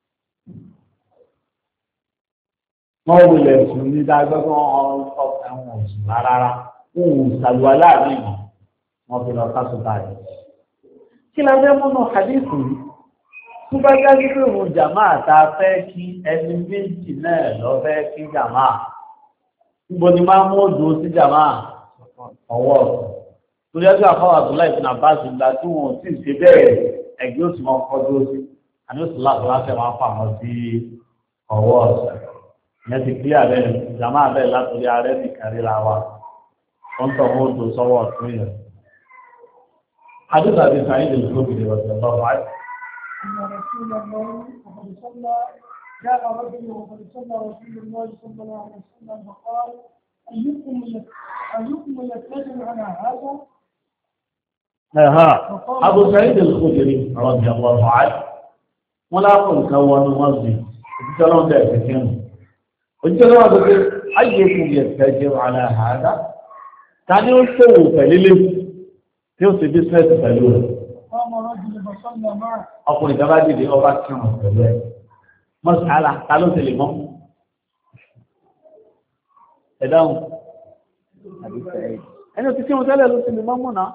Wọ́n wulẹ̀ sùn ní dágbẹ́gbẹ́ ọkàn wọn sùn rárá. Wọ́n ò ṣàlùwà láàrin ìmọ̀. Wọ́n fi lọ sásùn báyìí. Kí la fẹ́ múnú hadithu yìí? Tó bá jáde pé òun jàmáà ta fẹ́ kí ẹni méjì náà lọ fẹ́ kí jàmáà. Níbo ni máa mú òdò sí jàmáà? Ọwọ́ ọ̀sán. Torí ẹgbẹ́ àfọwọ́ Abdullahi ibn Abbas ìgbà tí wọn ò sì ṣe bẹ́ẹ̀ ẹgbẹ́ òsì wọn kọ́ dúró sí. Àní òsì láti wọn fà wọn sí ọwọ́ ọ̀sán. Ìyẹn ti kílíà bẹ́ẹ̀ jàmáà bẹ́ẹ̀ látòrí ààrẹ nìkan ríra wa. Wọ́n tọ̀ wọ́n odò sọ́wọ́ ọ̀tún yẹn. حدث أبي سعيد الخدري رضي الله عنه أن رسول الله وقد صلى جاء رجل وقد صلى رسول الله صلى الله عليه وسلم فقال أيكم يتجر على هذا؟ أبو سعيد الخدري رضي الله عنه ولا قل كون موظف الجلون ده كثير الجلون ده أيكم يتجر على هذا؟ كان يسوي فليل tí ó ti bísínẹ́sì pẹ̀lú rẹ̀. ọkùnrin kan bá dìde ọba kírun pẹ̀lú ẹ̀. mọ́sálà ta ló ti lè mọ́. ẹ dáhùn. ẹni tí kírun tẹ́lẹ̀ ló ti lè mọ́ múná.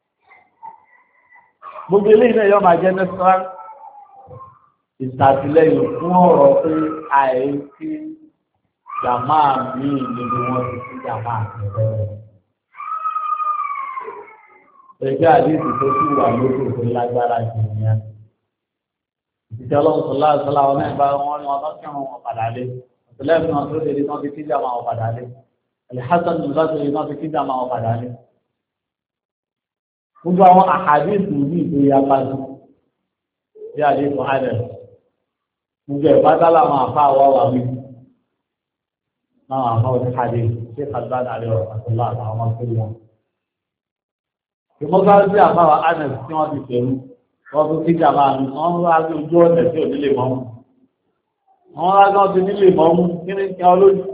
gbogbo eléyìí náà yọ máa jẹ́ nẹ́sọ́rán. ìsàtìlẹ́yìn fún ọ̀rọ̀ pé àìsí jàmáà míì níbi wọn ti sí jàmáà tẹ́lẹ̀. Ẹgbẹ́ àdéhùn tó sì wà lókè tó lágbára jù nìyẹn. Ìṣẹ́ ọlọ́run sọ̀lá àṣọlá wọn náà bá wọn ní wọn tó kírun wọn padà lé. Ọ̀sẹ̀lẹ̀ fi wọn tó lè rí wọn fi kíjà máa wọn padà lé. Al-Hasan ní bá tó lè wọn fi kíjà máa wọn padà lé. Gbogbo àwọn àhàdéhùn ní ìgbéyà apájú. Bí àdéhùn Adẹ̀. Gbogbo ẹ̀ pátá làwọn àfa àwọ̀ wà wí. Láwọn àfa òní hadith ṣé kàlùbá dàrí ọ̀rọ̀ àtúnlá àtàwọn ọmọ tó wọn. Ìmọ̀sára sí àbáwá Anas tí wọ́n ti pẹ̀lú, wọ́n tún kíjà máa ní, wọ́n rá sí ojú ọ̀nà tí ò nílé mọ́mú. Wọ́n rá sí nílé mọ́mú, kí ní kí ọ lójú?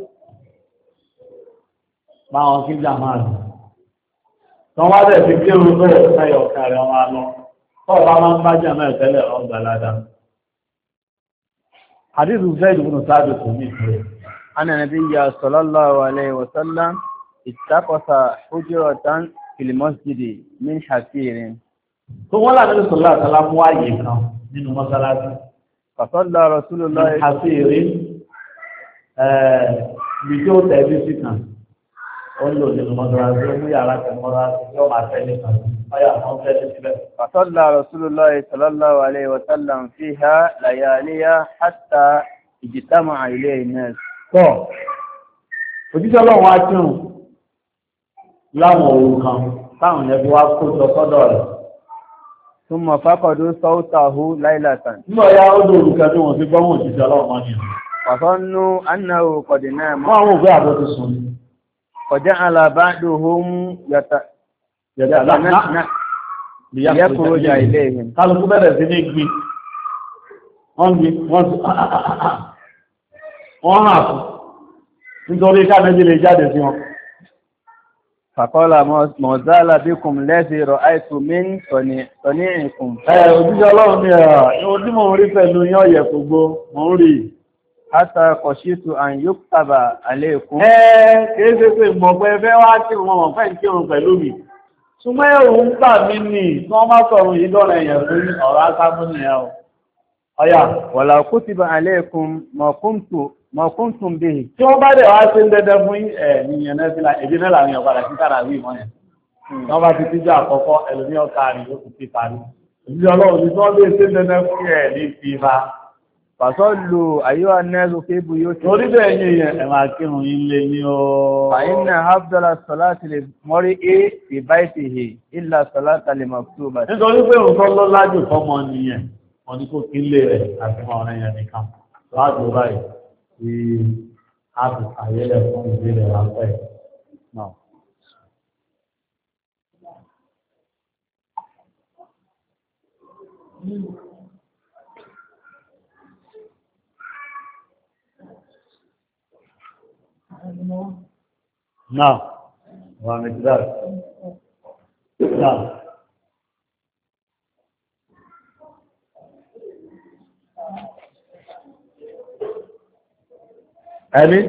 Bá wọn kíjà máa ní. Tọ́ wá dẹ̀ ti kí orúkọ ẹ̀yọ̀ kàrẹ ọmọ alọ́. Tọ́ bá máa ń bá jà náà tẹ́lẹ̀ ọgbà ládá. Hadithu Zaid ibn Thabit kò ní ìfẹ́. Anna Nabiyya sallallahu alayhi wa sallam ittaqasa hujratan fil masjidi min hasirin. Tó wọ́n láti rí sọ̀lá àtàlá mú ààyè kan nínú mọ́sálásí. Fasalla Rasulullah hasirin bí tí ó tẹ̀lé sí kan. Ó lò nínú mọ́sálásí, ó mú yàrá kan mọ́sálásí tí ó máa tẹ́lé kan. Ọyà kan tẹ́lé sílẹ̀. Fasalla Rasulullah sallallahu alayhi wa sallam fiha layaliya hatta ijtama'a ilayhi an-nas. Tọ́, òjíṣẹ́ ọlọ́run á kírun láwọn òru kan táwọn yẹn fi wá kó jọ sọ́dọ̀ rẹ̀. Thumma faqadu sawtahu laylatan. Nígbà ya ó dòrò kan tí wọ́n fi gbọ́mọ̀ òjíṣẹ́ ọlọ́run wọn ni. Fasannu annahu qad nama. Wọ́n àwọn òfin àbọ̀ ti sùn. Faja'ala ba'duhum yakhruja ilayhim. Kálukú bẹ̀rẹ̀ sí ní gbin. Wọ́n gbin, wọ́n ti wọ́n hàn fún nítorí káàmẹ́jì lè jáde sí wọn. Fàkọ́lá mọ̀zálà bí kùn lẹ́sí rọ̀ àìtù mí tọ̀ní ìkùn. Òjíṣẹ́ Ọlọ́run ni ìwọ̀n tí mo rí pẹ̀lú yán yẹ̀ gbogbo mo ń rí. Hátà kọ̀ṣítù àn yóò tàbà alẹ́ ìkún. Kìí ṣe pé mọ̀ pé fẹ́ wá kí wọn mọ̀ fẹ́ kí wọn pẹ̀lú mi. Súnmọ́ ẹ̀rù ń gbà mí nì tí wọ́n má sọ̀rọ̀ yìí dọ́rọ̀ ẹ̀yẹ̀ fún ọ̀rọ̀ asámú nìyẹn o. Ọya. Wọ̀là kútìbà alẹ́ ìkún mọ̀kúntùn bí. Tí wọ́n bá dẹ̀ wá sí ń dẹ́dẹ́ fún ẹ̀nìyàn náà sí ìdí náà làwọn èèyàn padà sí tàràwí ìmọ̀ yẹn. Wọ́n bá ti tíjọ́ àkọ́kọ́ ẹlòmí ọ̀ka rí ó ti fi parí. Ìdí Ọlọ́run ní tí wọ́n bèèrè sí ń dẹ́dẹ́ fún ẹ̀ ní fi fa. Fàṣọ́lù àyíwá nẹ́rù fébù yóò tí. Torí bẹ́ẹ̀ yìí yẹn ẹ máa kírun ilé ní o. Fàyínà Abdullah Salati lè mọ́rí é ìbáìtì hì ìlà Salata lè maktuba. Nítorí pé òun tó lájú fọ́mọ nìyẹn, wọ́n ní kó kí lé rẹ̀ àti wọn ọ̀rẹ́ yẹn nìkan. Láàbò báyìí tí a fi àyẹ̀lẹ̀ fún ìbéèrè ráńpẹ́ náà. نعم ومقدار نعم أمين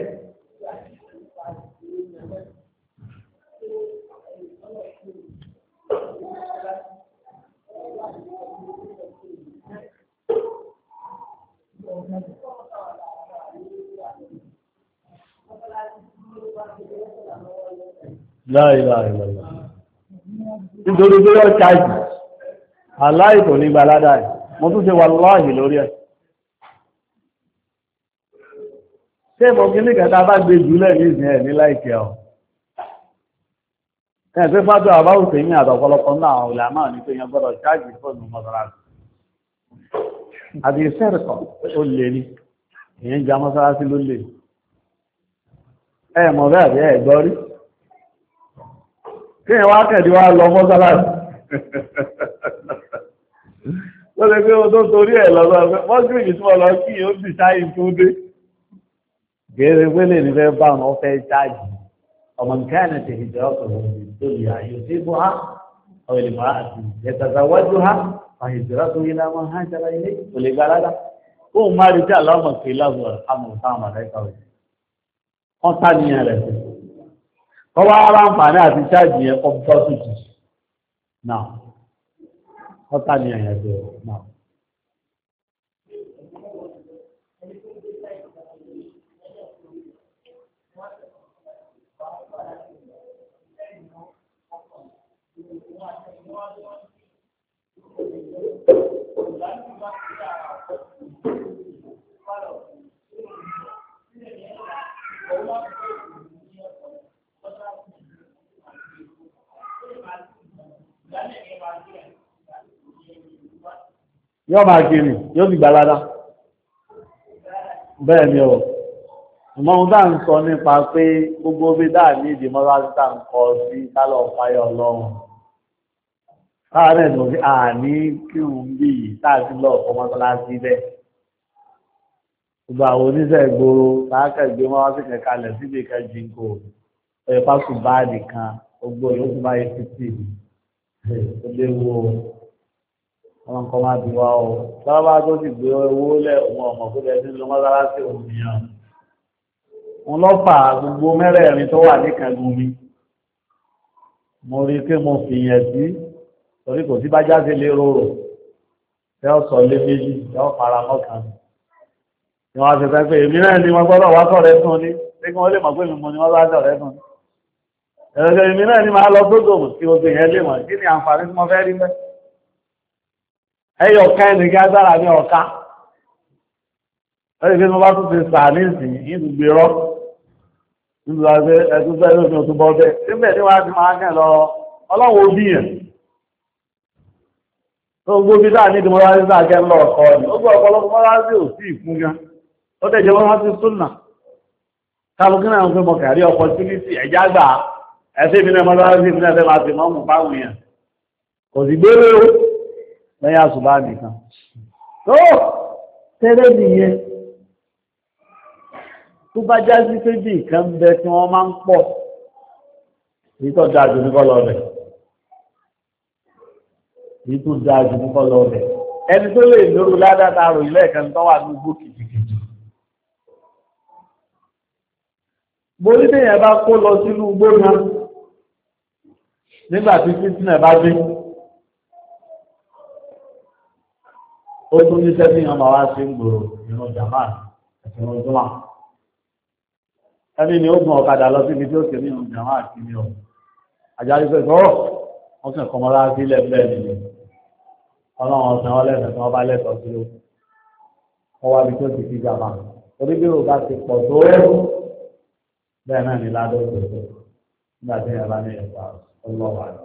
láìláìlọ́lọ́ nítorí pé yọ́ ṣáàjì aláìkò ní gbaládà ẹ̀ mo tún ṣe wà láàyè lórí ẹ̀ ṣé mọ̀ kí ní kẹta bá gbé jùlẹ̀ ní ìsìn ẹ̀ ní láìkẹ́ ọ̀ ẹ̀ pé fájọ́ àbáwùsè ní àtọ̀pọ̀lọpọ̀ náà ọ̀là náà ní pé yẹn gbọ́dọ̀ ṣáàjì fóònù mọ́sálásí àti ìṣẹ́rìkọ̀ ó lè ní ìyẹn já mọ́sálásí ló lè ẹ̀ mọ̀ bẹ́ẹ̀ ẹ̀ gbọ́ rí kí ẹ̀wà kẹ̀dí wá lọ mọ́sálásí ó lè pé o tó torí ẹ̀ lọ́lọ́ mọ́sílì tí wọ́n lọ kí o sì ṣáyìn tó dé gẹ́rẹ́ pélé ní fẹ́ bá wọn fẹ́ ṣáàjì ọmọ nǹkan ẹ̀ tẹ̀ ìjọ ọkùnrin tó lè àyò sí bó ha ọ̀rẹ́ lè máa àti ìjẹtàzà wájú ha àyèjọ́ra tó yẹ láwọn ha jára ilé kò lè gba aládá ó máa rí tí àlọ́mọ̀ pé láwọn àmọ̀ táwọn àdáìkà rẹ̀ wọ́n tá níyàn rẹ̀ sí ọwọ́ ara ń fàní àti ṣáàjì yẹn kọ́ bọ́ tuntun náà ọ́tà ní ẹ̀yẹ̀ tó náà. Yọ́ máa kiri, yóò ti gbàládá. Bẹ́ẹ̀ ni ọ̀. Ìmọ̀ ohun dáa ń sọ nípa pé gbogbo bí dáa ní ìdí mọ́lásítà ń kọ sí kálọ̀ fáyọ̀ ọlọ́run. Káàrẹ̀ ní òfin àní kírun bí yìí táàtí lọ ọ̀pọ̀ mọ́sálásí bẹ́ẹ̀. Gbogbo àwọn oníṣẹ́ ìgboro láàkẹ́gbé wọn wá sí kẹkalẹ̀ síbi kẹjì kò ẹ̀ pásù báàdì kan gbogbo yóò tún báyé títì ó léwu wọn kọ́ máa bí wá o sábà tó sì gbé owó lẹ̀ òun ọmọ tó lẹ́ sí lọ mọ́sálásí òun nìyàn. Wọ́n lọ fà gbogbo mẹ́rẹ̀ẹ̀rin tó wà ní kẹgùn mi. Mo rí pé mo fi yẹn sí torí kò sí bá jáde lé rorò tẹ́ ọ sọ lé méjì tẹ́ ọ fara mọ́kàn. Ni wọ́n ti fẹ́ pé èmi náà ni wọ́n gbọ́dọ̀ wá sọ̀rẹ́ tún ní pé kí wọ́n lè mọ̀ pé mi mo ni wọ́n bá sọ̀rẹ́ tún ní. Ẹ̀rọ èmi náà ni máa lọ sódò kí o gbé yẹn lè mọ̀ kí ni àǹfààní tí mo fẹ́ rí mẹ́. Ẹyọ ọ̀ká ẹni kí agbára ní ọ̀ká. Ẹni kí mo bá tún ti sà ní ìsìn ìdùgbé rọ́. Nígbà pé ẹtún fẹ́ lómi òtún bọ́ bẹ́ẹ̀. Síbẹ̀ tí wọ́n á ti máa kẹ́ lọ ọlọ́run òbí yẹn. Tó gbogbo bí dáa ní ìdí mọ́lá sí àkẹ́ ńlọ ọ̀kọ́ ni. Ó gbọ́ ọ̀pọ̀lọpọ̀ mọ́lá sí ò sí ìfún gan. Ó tẹ̀jẹ̀ mọ́lá sí súnà. Kálukú náà ń pè mọ́ kàrí opportunity ẹ̀já gbà. Ẹ̀sẹ̀ mi náà mọ́lá sí ìfúnná fẹ́ máa fi mọ́ mú báwùn yẹn. Kò sì gbé lẹ́yìn àṣùbá nìkan tó tẹ́lẹ̀ nìyẹn tó bá já sí pé bí nǹkan bẹ tí wọ́n máa ń pọ̀ èyí tó dáa jù ní kọ́ lọ bẹ̀ èyí tó dáa jù ní kọ́ lọ bẹ̀ ẹni tó lè lóru ládàá ròyìn lẹ́ẹ̀kan tó wà ní gbó kìjìkìjì borí téèyàn bá kó lọ sínú igbó náà nígbà tí fítínà bá dé ó tún ní sẹ́bí ọmọ wa ṣe ń gbòòrò ìrìn jàmáà àti ìrìn jùmọ̀ ẹni ni ó gun ọ̀kadà lọ síbi tí ó ṣe ní ìrìn jàmáà àti ní ọ̀ àjárí pé sọ́rọ̀ wọ́n sì kọmọ lára sí lẹ́gbẹ̀ẹ́ nìyẹn ọlọ́run ọ̀sán ọlẹ́sẹ̀ tí wọ́n bá lẹ́tọ̀ọ́ sí ó wọ́n wá bí tó ti fi jàmáà torí bí ó bá ti pọ̀ tó bẹ́ẹ̀ náà ni ládọ́ tó nígbà tí ẹ bá ní ẹ̀fà ọlọ́wà rẹ̀.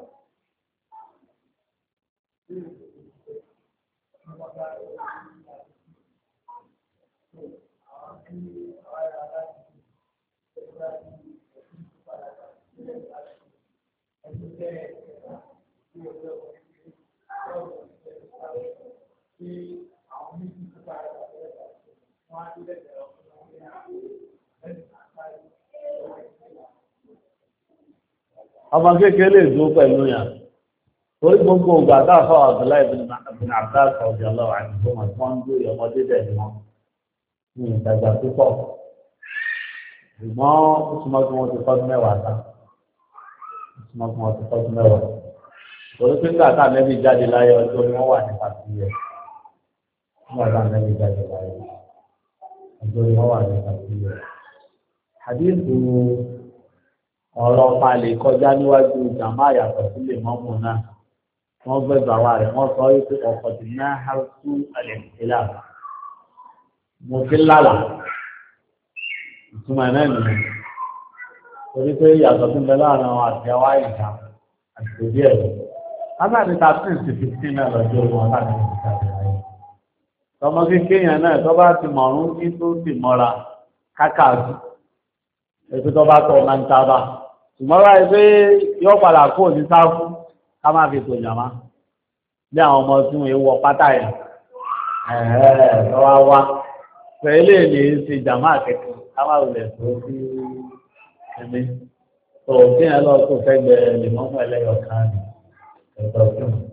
Ọmọ kékeré lè dúró pẹ̀lú yàn torí gbogbo ògbà dáfọ́ Abdullahi ibn Abbas radiyallahu anhu wọn tí wọ́n ń gbé ọmọdé dẹ̀ ni wọ́n ní ìdàgbà púpọ̀ ṣùgbọ́n ó súnmọ́ kí wọ́n ti tọ́jú mẹ́wàá tán ó súnmọ́ kí wọ́n ti tọ́jú mẹ́wàá torí pé nígbà tá àmẹ́bí jáde láyé ọjọ́ ni wọ́n wà ní pàtó yẹ nígbà tá àmẹ́bí jáde láyé ọjọ́ ni wọ́n wà ní pàtó yẹ. Àdéhùn ọ̀rọ̀ ọ̀pá lè kọjá níwájú jàmáà yàtọ̀ sí lè mọ́mù náà wọ́n gbẹ̀gbà wa rẹ̀ wọ́n sọ wípé ọ̀pọ̀ tí náà há tú àlẹ́mìtìlá mo ti lálà ìtumọ̀ náà nìyẹn torí pé yàtọ̀ tó ń bẹ láàrin àwọn àti àwọn àyíká àti òbí ẹ̀rọ lábàbí ta pín sí 15 náà lọ́jọ́ wọn láti ní ìtàgé ayé tọmọ kékeré náà tó bá ti mọ̀ọ́rún kí tó sì mọ́ra kákàdù ètò tó bá tọ̀ máa ń tábà ṣùgbọ́n wáyé pé yóò padà kó ní sáfù ká máa fi tò jàmá bí àwọn ọmọ tí wọ́n wọ pátá yẹn lọ́wọ́ wá pẹ̀lú èlé ṣe jàmá kẹ̀kẹ́ ká máa wulẹ̀ tó sí ẹ̀mí tó kí ẹ lọ tó fẹ́ gbẹ lèmọ́mọ́ ẹlẹ́yọ̀ kan ní ẹ̀tọ́ fún un.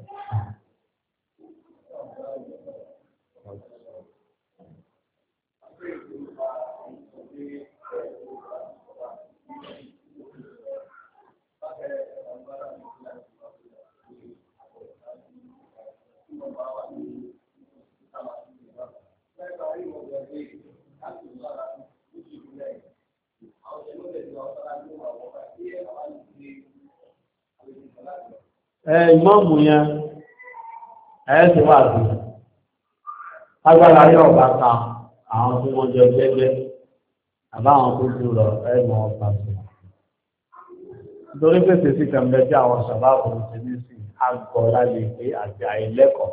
Ìmọ̀mù yẹn ti wà sí agbára yóò bá ka àwọn tí wọ́n jẹ gbẹ́gbẹ́ àbáwọn tó jù lọ ẹ̀mọ́ ọ̀pá sí nítorí pé tèsí kẹ̀mbẹ́ tí àwọn ṣàbáwò ń ṣe ní sí àgọ́ lálẹ́ pé àti àìlẹ́kọ̀ọ́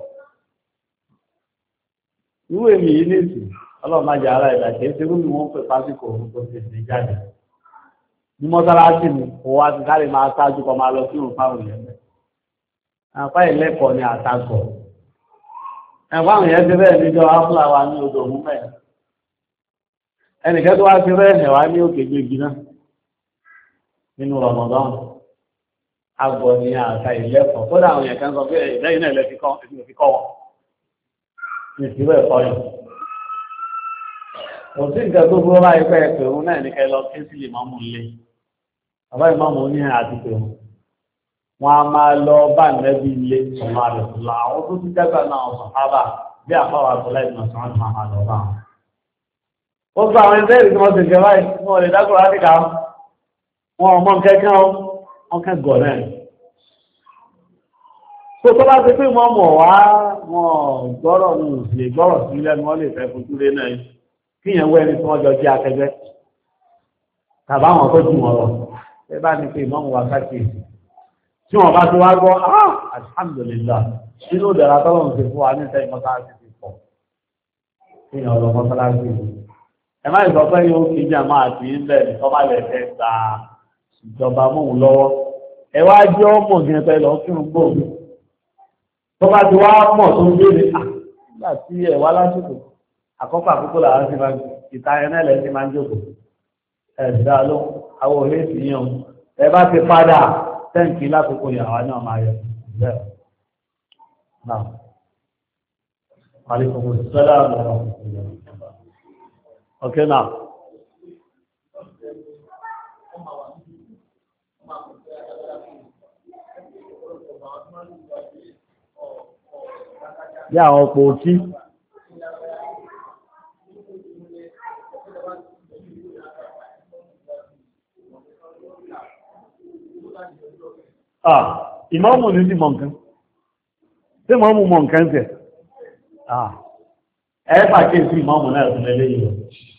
ìwé mi yìí nìsí ọlọ́mọdé ara ìdàkẹ́ ṣe rúmi wọn pè pásíkò òun tó ti ṣe jáde ní mọ́sálásí mi kò wá ti sáré máa ṣáájú kọ máa lọ sí òun fáwọn èèyàn bẹ́ẹ̀ àpá ìlẹ́kọ̀ọ́ ni àtakọ̀ ẹ̀fọ́ àwọn èèyàn ti bẹ́ẹ̀ níjọ áfúláwà ní odò òun mẹ́rin ẹnìkẹ́ tó wá sí rẹ́ẹ̀nẹ̀ wá ní òkè gbégi náà nínú Ramadan àgọ́ ni àta ìlẹ́kọ̀ọ́ kódà àwọn èèyàn kan sọ pé ìlẹ́yìn náà lẹ́fi kọ́ wọn ní ìsìnwó ẹ̀kọ́ yìí kò sí nǹkan tó búrọ́ báyìí pẹ́ pé òun náà ní kẹ́ lọ kí sí ìmọ̀mù ilé bàbá ìmọ̀mù ní àti pé wọn a máa lọ bá nẹ́bí ilé ọmọ rẹ̀ fúnra àwọn tó ti dẹ́gbà náà ọ̀sán ábà bí àfáwà àtọ́lá ìmọ̀ sí wọn máa lọ bá wọn. ó sọ àwọn ẹgbẹ́ ìrìn tí wọ́n ti jẹ báyìí wọn lè dákùrọ̀ láti kà wọn ọmọ kẹ́kẹ́ wọn kẹ́ gọ̀ náà. tó bá ti pé wọn mọ̀ wá wọn gbọ́rọ̀ wọn ò sì lè gbọ́rọ̀ sí lẹ́nu wọn lè fẹ́ fojú rẹ náà kíyàn wẹ́ ẹni tí wọ́n jọ jẹ́ akẹgbẹ́ tàbáwọn tó jù wọn lọ ẹ bá ní pé ìmọ̀mù wa káàkiri tí wọ́n bá tó wá gbọ́ alhamdulillah nínú ìdára tọ́lọ́run ti fún wa ní ìtẹ́ mọ́sálásí ti pọ̀ kíyàn lọ mọ́sálásí ẹ má ìsọ pé yóò kí jà máa ti ń bẹ̀ ní tọ́ba lẹ̀ fẹ́ gba ìjọba mọ́hun lọ́wọ́ ẹ wá jẹ́ ọmọ gẹ̀ẹ́ pẹ́ lọ kírun gbòòrò tó bá ti wá mọ̀ tó ń béèrè nígbà tí ẹ wá lásìkò àkọ́kọ́ àkókò làwọn ti máa ìta ẹ̀ náà lẹ́sìn máa ń jókòó ẹ̀dá ló àwọn òye sì yàn ẹ bá ti padà tẹ́ǹkì lákòókò ìyàwó náà máa yẹ bẹ́ẹ̀ náà alaikum salaam wa rahmatullah okay now yá àwọn ọ̀pọ̀ òtí ìmọ́mù ní sí mọ̀ nǹkan tí mọ́mù mọ̀ nǹkan tẹ̀ ẹ́fà kí sí ìmọ́mù náà tún lẹ́lẹ́ yìí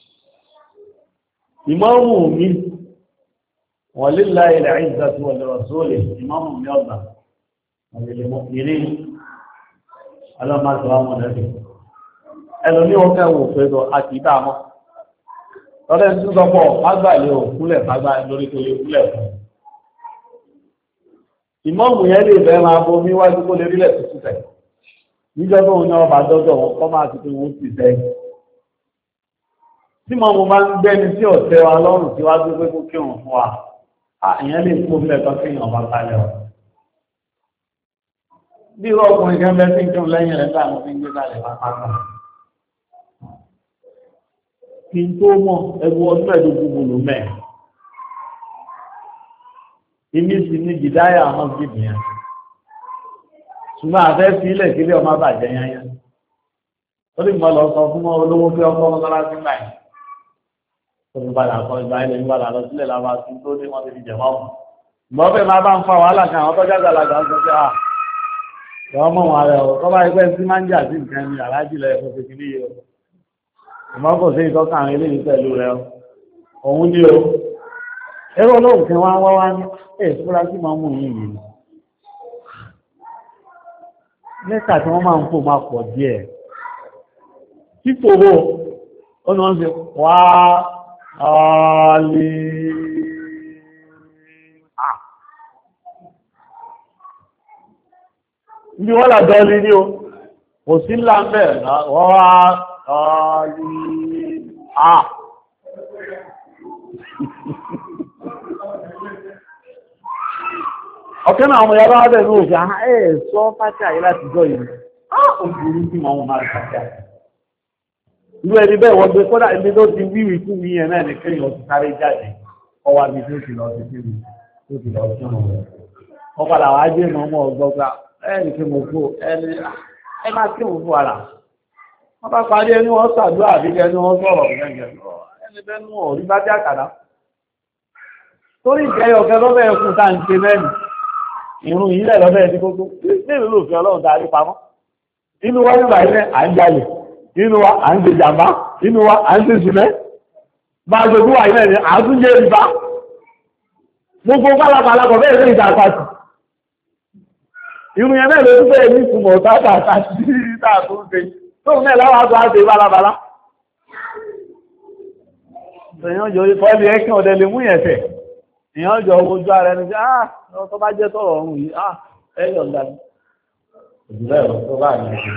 ìmọ́mù mi wọ́n lílá ilẹ̀ àìsà tí wọ́n lọ́rọ̀ sólè ìmọ́mù mi ọgbà ìrí alọ́mọ́sọ̀ amọ̀lẹ́bí ẹlò ní ọkẹ́ wò pẹ̀lú àti ìdámọ́ lọ́dẹ́ tí ó sọpọ̀ fagbàlẹ̀ òkúlẹ̀ fagbà lórí tó lè kúlẹ̀ fún ìmọ́mù yẹn lè fẹ́ máa bo níwájú kó lè rílẹ̀ tó tútẹ̀ níjọ́ tó ní ọba dọ́dọ̀ wọn kọ́ máa ti pé wọ́n ti tẹ́ tí mọ́mù máa ń gbẹ́ni tí ọ̀tẹ́ wa lọ́rùn síwájú pé kó kírun fún wa ìyẹn lè kó mẹ́tọ́ kéèyàn bá kalẹ̀ ọ̀ bí irú ọkùnrin kan bẹ́ sí kí n lẹ́yìn rẹ̀ táà mo fi ń gbé kalẹ̀ pápákọ̀ kí n tó mọ̀ ẹgbẹ́ ọdún mẹ́ẹ̀ẹ́dógún mo lò mẹ́ẹ̀ ìmí sì ní jìdáyà àwọn gbìdì yẹn ṣùgbọ́n àfẹ́ sí ilẹ̀ kílé ọmọ bàjẹ́ yányá ó lè mọ́ lọ sọ fún olówó pé ọkọ̀ ọmọkọ́lá sí báyìí ó fi padà kọ ìgbà ilẹ̀ ìgbàlà lọ sílẹ̀ lábá sí tó ní wọ́n ti fi jẹ̀mọ́ ọ̀hún ìgbọ́n fẹ́ máa bá ń fa wàhálà kan àwọn tọ́jà gbàlagbà ń sọ pé ìwọ́n mọ̀ wọn rẹ̀ ọ̀kọ́ bá ẹgbẹ́ tí máa ń jà sí nǹkan ní àlájìlẹ̀ ẹ̀fọ́ fi kìí yìí ìmọ̀ kò sí ìtọ́ka àwọn eléyìí pẹ̀lú rẹ̀ òun ní o ẹ̀rọ olóhùn kan wá wá ní fúra sí máa mú yìí yìí lẹ́tà tí wọ́n máa ń fò máa pọ̀ díẹ̀ títòwò ó ní wọ́n ṣe wá ààlè ibi wọ́n làjọ́ lé ní o kò sí ńlá ń bẹ̀ wọ́n wá ààlè ọ̀kẹ́ náà ọmọ yàrá bẹ̀ ní òfin sọ pàtí àyè láti jọ yìí òbìnrin tí wọ́n máa pàtí àyè ìlú ẹni bẹ́ẹ̀ wọ́n gbé kọ́dà ilé tó ti wíwì fún mi yẹn náà ní kéèyàn ti sáré jáde ọwọ́ àbí tó ti lọ sí kíni tó ti lọ sí ọmọ rẹ̀ wọ́n padà wá dé mọ́ ọmọ ọgbọ́gba ẹni kí mo fò ẹ má kí mo fò ara wọ́n bá parí ẹni wọ́n ṣàdúrà àbí ẹni wọ́n sọ̀rọ̀ gẹ́gẹ́ ẹni bẹ́ẹ̀ nú ọ̀rí bá dé àkàdá torí ìjẹ́ ọ̀kẹ́ lọ́bẹ̀ ẹkùn tá à ń ṣe mẹ́rin ìrún yìí lẹ̀ lọ́bẹ̀ ẹni gbogbo nílùú lòfin ọlọ́run darí pamọ́ inú wa nígbà ilẹ̀ à ń jalè inú wa à ń ṣe jàmbá inú wa à ń ṣe ṣùmẹ́ bá a gbogbo wà ilẹ̀ ni à ń tún jẹ́ ìbá gbogbo pálápàlápọ̀ bẹ́ẹ̀ lè ìjà pàtì irun yẹn náà ló tún bẹ́ẹ̀ ní ìtumọ̀ tààtà àti tàà tó ń ṣe tóun náà láwọn àtọ́ àti balabala èèyàn jọ ìfọ́lì ẹ̀kìn ọ̀dẹ̀ lè mú yẹn tẹ̀ èèyàn jọ ojú ara ẹni tí tó bá jẹ́ tọ̀rọ̀ ọ̀run yìí ẹ̀yọ̀ ńlá ni òjúlẹ̀ ẹ̀rọ tó bá ní ẹ̀kìn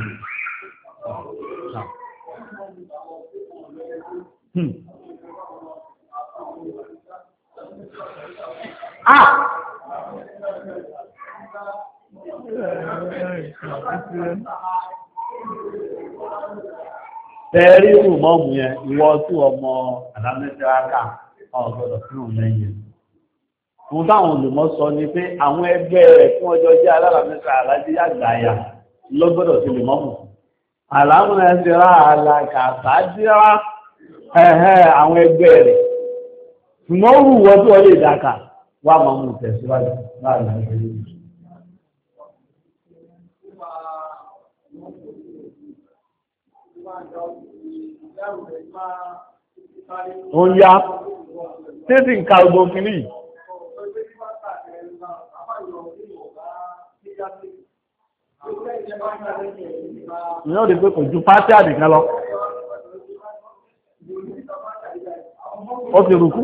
Tẹ́rí ìrùmọ́mù yẹn, ìwọ tí ọmọ àdámẹ́tẹ́ráká ọ̀gbọ̀dọ̀ fún òun lẹ́yìn. Fún táwọn olùmọ̀ sọ ni pé àwọn ẹgbẹ́ rẹ̀ tí wọ́n jọ jẹ́ aláràmẹ́ta alájí àgbàyà lọ́gbọ́dọ̀ sí lùmọ́mù. Àlámùnẹ́sẹ̀rá alàkàtàdíra àwọn ẹgbẹ́ rẹ̀. Ṣùgbọ́n rú wọ́n tí wọ́n lè dáka wà mọ́ mú tẹ̀síwájú láàrin ẹgbẹ́. Ó ń yá, tí sì ń ka ogun kìíní yìí. Ní ó di pé kò ju pátí àdìkan lọ. Ó ti rùkú.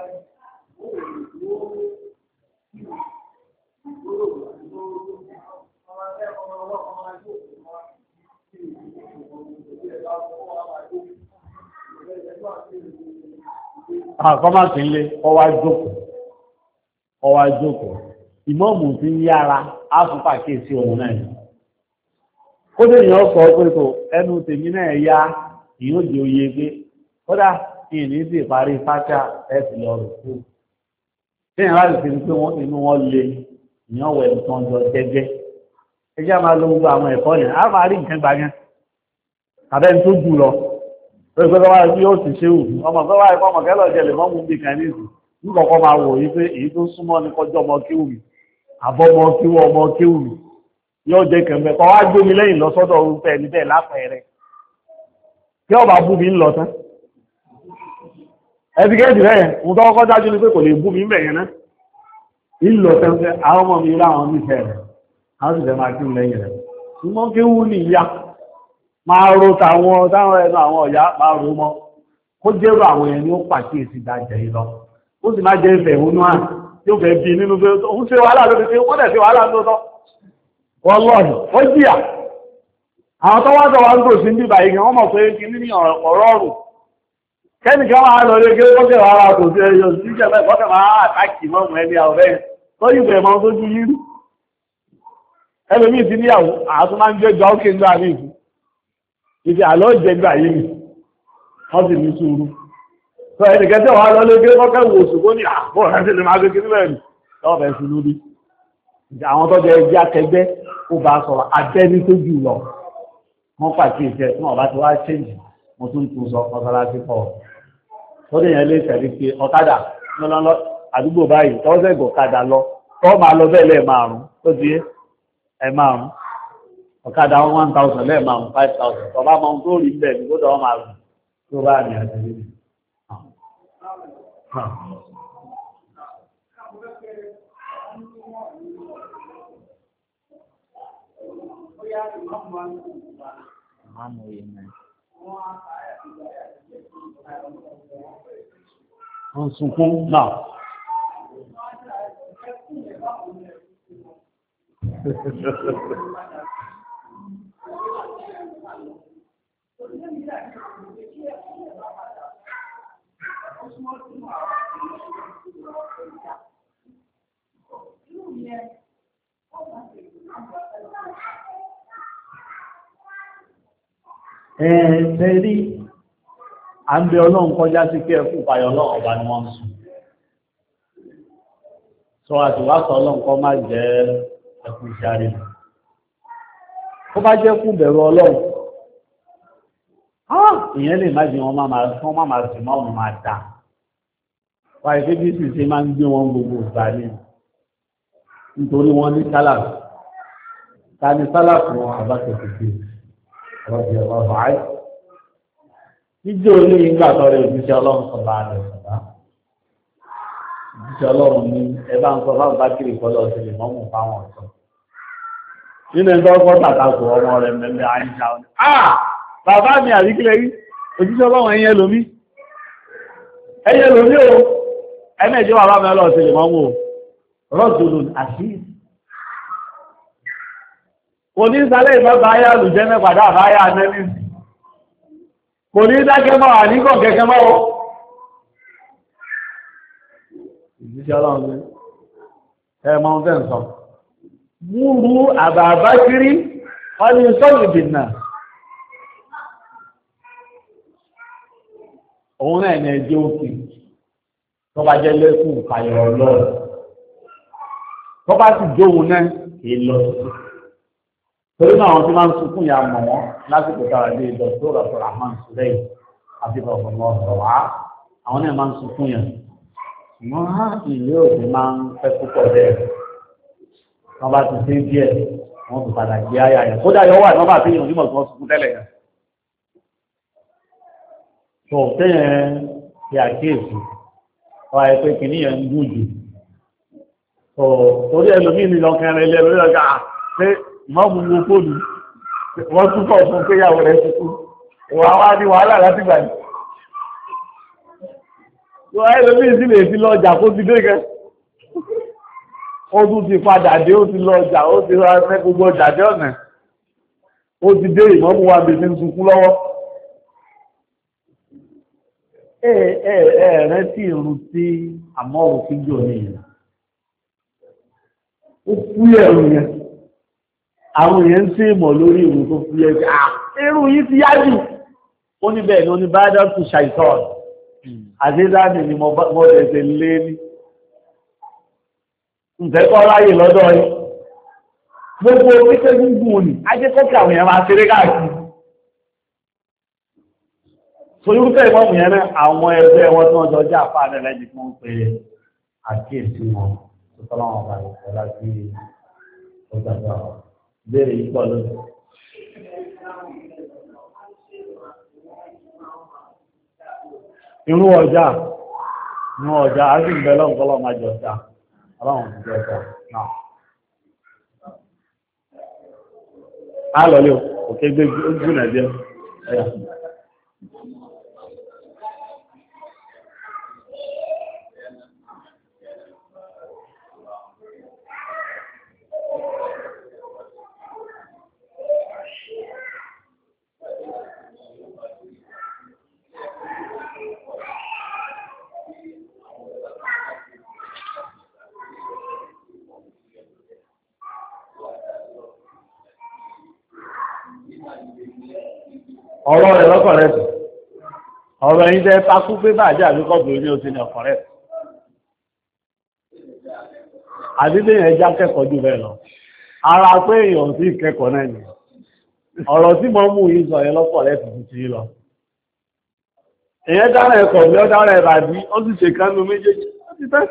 Àkọ́mọ̀sí ń lé ọwá jókòó. Ìmọ̀ọ̀mù ti ń yára á fún pàkíyèsí ohun náà ni. Kódé èèyàn sọ pé tó ẹnu tèmi náà yá ìyóò di oyè pé kódà kí ní sì parí fáṣà ẹ̀sìn lọ rò kú. Téèyàn láti fi pé inú wọn le ìyàn wẹ̀ nǹkan jọ jẹ́jẹ́. Ẹ jẹ́ máa lo gbogbo àwọn ẹ̀kọ́ yẹn, á máa rí nǹkan gbàgán. Àbẹ́ni tó jù lọ. Pẹ́pẹ́ wá bí ó ti ṣe wù. Ọmọ pẹ́ wá ẹ̀kọ́ mọ̀kẹ́lọ̀ jẹlẹ̀ mọ́ mú bí kan ní ìsìn. Nígbàkọ́ máa wò yí pé èyí tó súnmọ́ ní kọjọ́ ọmọ kíwù mi. Àbọ̀mọ kíwù mi. Yóò jẹ́ kẹ̀mẹ́ kọ́ wá gbé mi lẹ́yìn lọ sọ́dọ̀ orúkọ ẹni bẹ́ẹ̀ lápẹẹrẹ. Kí ọba bú mi ń lọ tán. Ẹtikẹ́ẹ̀tì rẹ̀ ń tọ́ kọ́ dájú ní pé kò lè bú mi ń bẹ̀ yẹn náà. Ìlọ tán fẹ́ àwọn ọmọ mi láwọn nífẹ̀ẹ́ rẹ̀. Àwọn sì fẹ́ máa kí lẹ́yìn rẹ̀. Ṣùgbọ́n kí wú ní ìyá. Máa ro táwọn ẹnu àwọn ọ̀yá máa ro mọ́. Kó jẹ́rọ àwọn ẹni ó pàkíyèsí dájẹ́ yìí lọ. Ó sì máa jẹ́ ìfẹ̀ ìhúnú à tí ó fẹ́ bí nínú pé òun ṣe wàhálà lórí pé wọ́n dẹ̀ ṣe wàhálà tó tọ́. Wọ́n lọ́ọ̀nì, ó jìyà. Àwọn tó wájọ wá ń gbò sí níbà yìí wọ́n mọ̀ pé kí ní ọ̀rọ̀ ọ̀rùn. Kẹ́nìkan máa lọ lé gẹ́gẹ́ kọ́kẹ́ wàhálà kò sí ẹyọ sí ìjẹ̀bẹ̀ kọ́kẹ́ máa àtàkì mọ́mù ẹni àwọ̀rẹ́ tó yìí bẹ̀rẹ̀ mọ́ tó jú yírú. Ẹlòmíì ti níyàwó àtún máa ń jẹ́ gbà ókè ńgbà ní ìfún. Ìdí àlọ́ ìjẹgbà yìí ni wọ́n sì ní sùúrù. Sọ ẹnìkan tí wàá lọ lé gẹ́gẹ́ kọ́kẹ́ wò sùgbó ní àbọ̀ rẹ̀ sì lè máa gbé kiri bẹ́ẹ̀ ni lọ́wọ́ bẹ̀ sí lórí. Àwọn tó jẹ ẹgbẹ́ akẹgbẹ́ ó bá sọ̀rọ̀ abẹ́ni tó jù lọ. Wọ́n pàkíyèsí ẹ̀ tí wọ́n bá ti wá ṣéǹjì mo tún tún sọ mọ́sálásí pọ̀. Ó dè yẹn lé tẹ̀lé pé ọ̀kadà lọ́lọ́lọ́ àdúgbò báyìí tọ́sẹ̀ ìgbọ̀kadà lọ tọ́ máa lọ bẹ́ẹ̀ lẹ́ẹ̀márùn-ún tó di ẹ̀márùn-ún. Ọ̀kadà 1,000 lẹ́ẹ̀márùn-ún 5,000 tọ́ bá mọ ohun tó rí bẹ́ẹ̀ ní kó dọ̀ máa rùn tó bá ní àti rí. Wọ́n sunkún náà. Tẹ́rí, a ń bẹ ọlọ́run kọjá sí kí ẹkùn payọ ọlọ́run ọba ni wọ́n ń sùn. Sọ àtìwásọ ọlọ́run kọ́ máa jẹ́ ẹkùn ìṣàrí. Ó bá jẹ́ kú bẹ̀rù ọlọ́run. Ìyẹn lè má jẹ́ wọn máa sì máa wọn máa dà. Wà ìfẹ́ bí sì ṣe máa ń gbé wọn gbogbo ìgbà ní. Nítorí wọ́n ní sálàfù. Ta ni sálàfù wọn àbákẹ́kẹ́ rọ̀bì ọ̀rọ̀ àì. Jíjẹ́ olú ìgbà tọrẹ òjíṣẹ́ ọlọ́run sọ̀rọ̀ àlẹ́ sọ̀rọ̀. Òjíṣẹ́ ọlọ́run ní ẹbá ń sọ fáwọn bá kiri kọ́lọ́ sí lè mọ́mù fáwọn ọ̀sán. Nínú ẹgbẹ́ ọkọ̀ tàkàkù ọmọ rẹ̀ mẹ́lẹ́ àìṣà ọ̀nà. Bàbá mi àríkílẹ̀ rí, òjíṣẹ́ ọlọ́run ẹyẹ lómi. Ẹyẹ lómi o, ẹmẹ́jọ́ bàbá mi ọlọ́ sí lè mọ́mù o. Rọ́dùlù àṣírí. Kò ní sálẹ̀ ìfẹ́bà ayá lùjẹ́ mẹ́pàdá àbáyá anẹ́lìsì. Kò ní dákẹ́ mọ́ àníkọ̀ kẹ́kẹ́ mọ́ o. Ìjíṣẹ́ ọlọ́run ẹmọ ọ̀fẹ́ ǹsọ. Múrú àbàbá kiri, wọ́n ni sọ́lù dìnnà. Òun náà ní ẹjẹ́ òkè tó bá jẹ́ lẹ́kùn ìpàyọ̀ ọlọ́run. Tó bá sì jóun náà kì í lọ sí. Torí náà àwọn tí máa ń sunkún ya mọ̀ wọ́n lásìkò tára lé Dr. Abdulrahman Suleim àti ọ̀pọ̀lọpọ̀ ọ̀rọ̀ wá. Àwọn náà máa ń sunkún yẹn. Wọ́n á ìlú òfin máa ń fẹ́ púpọ̀ bẹ́ẹ̀. Wọ́n bá ti dé díẹ̀, wọ́n ti padà gbé ayà yẹn. Kódà yọ wà nọ́mbà tí èèyàn nímọ̀ tí wọ́n sunkún tẹ́lẹ̀ yẹn. Tó tẹ́yẹn ti àkíyèsí, wọ́n á yẹ pé kìíní yẹn ń gùn jù. Torí ẹlòmíì ní lọ́kàn rẹ̀ lẹ́nu lọ́gà pé mọ́mù wo fóònù wọ́n tún kọ̀ fún péyàwó rẹ̀ tuntun ìwà wá ní wàhálà láti gbà ní tó ẹlòmíì sì lè fi lọ ọjà kó ti dé kẹ ó tún ti padà dé ó ti lọ ọjà ó ti rà mẹ́ gbogbo ọjà dé ọ̀nà ó ti dé ìmọ̀mú wa bí ti ń sunkún lọ́wọ́ rẹ tí irun tí àmọ́ òfin jò ní ìlú ó fúyẹ́ ẹ̀rù yẹn àwọn èèyàn ń sí ìmọ̀ lórí ìrù tó fúyẹ́ irú yìí ti yá jù ó ní bẹ́ẹ̀ ni ó ní bá dá tù ṣàìtọ́ àdédáni ni mo tẹ̀sẹ̀ lé ní ǹtẹ́kọ́ ráyè lọ́dọ̀ yìí gbogbo pípẹ́ gúngùn ní ajẹ́kọ́kẹ́ àwọn èèyàn máa ṣeré káàkiri solúkẹ́ ìmọ̀mù yẹn náà àwọn ẹgbẹ́ wọn tí wọ́n jọ jẹ́ àpá rẹ̀ lẹ́jì fún pé àkíyèsí wọn tó tọ́lọ́wọ́n bá lè fẹ́ láti ọjàgbà béèrè yìí pọ̀ lónìí. Inú ọjà á sì ń bẹ lọ́nkọ́lọ́ máa jọ ọjà ọlọ́run ti jọ ọjà náà. Á lọ lé òkè gbé gbúnà jẹ́ ẹ̀yà. Ọ̀rọ̀ rẹ̀ lọ́kọ̀ rẹ̀ tù. Ọ̀rọ̀ ẹ̀yìn tẹ́ takú pé bàjẹ́ àbíkọ́bù ní ó ti ní ọkọ̀ rẹ̀. Àdílé yẹn já kẹ́kọ̀ọ́ jù bẹ́ẹ̀ lọ. Ara pé èèyàn sí kẹ́kọ̀ọ́ náà ni. Ọ̀rọ̀ tí mo mú yìí sọ yẹn lọ́kọ̀ rẹ̀ tù ti lọ. Èèyàn dára ẹ̀kọ́ bí ó dára ẹ̀bà bí ó sì ṣe kánú méjèèjì. Ó ti tẹ́.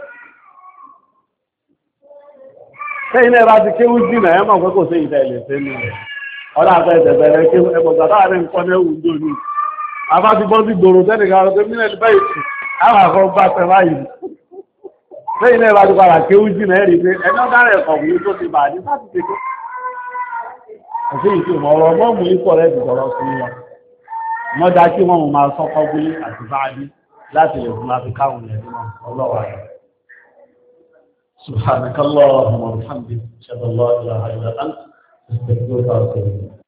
Sẹ́yìn náà bá ti kéwú jìnà ẹ̀ mọ̀ pé kò sí ìtẹ̀ ilẹ̀ sẹ́nu rẹ̀. Ọ̀dá àpẹ́ ìtẹ̀bẹ̀rẹ̀ kí ẹgbọ̀gbà táàrin nǹkan ẹwù ń dò ní. A bá ti bọ́ sí gbòrò tẹ́nìkan ọ̀rọ̀ mílẹ̀ ní báyìí tí àwọn àkọ́ bá tẹ báyìí. Lẹ́yìn náà bá ti padà ké ó jìnà ẹ̀rí pé ẹni ọ̀dá rẹ̀ kọ̀ wí tó ti bà ní láti ṣe tó. Ọ̀sẹ̀ ìtumọ̀ ọ̀rọ̀ mọ́mù ikọ̀ rẹ̀ ti sọ̀rọ̀ sí wọn. Wọ́n dá kí wọ́n máa sọ́kọ́ bí àti báyìí láti lè fún láti káwọn ẹ̀rí náà ọlọ́wà rẹ̀. Subhanakallahumma wa bihamdika, ashhadu an la ilaha illa anta, astaghfiruka wa atubu ilayk.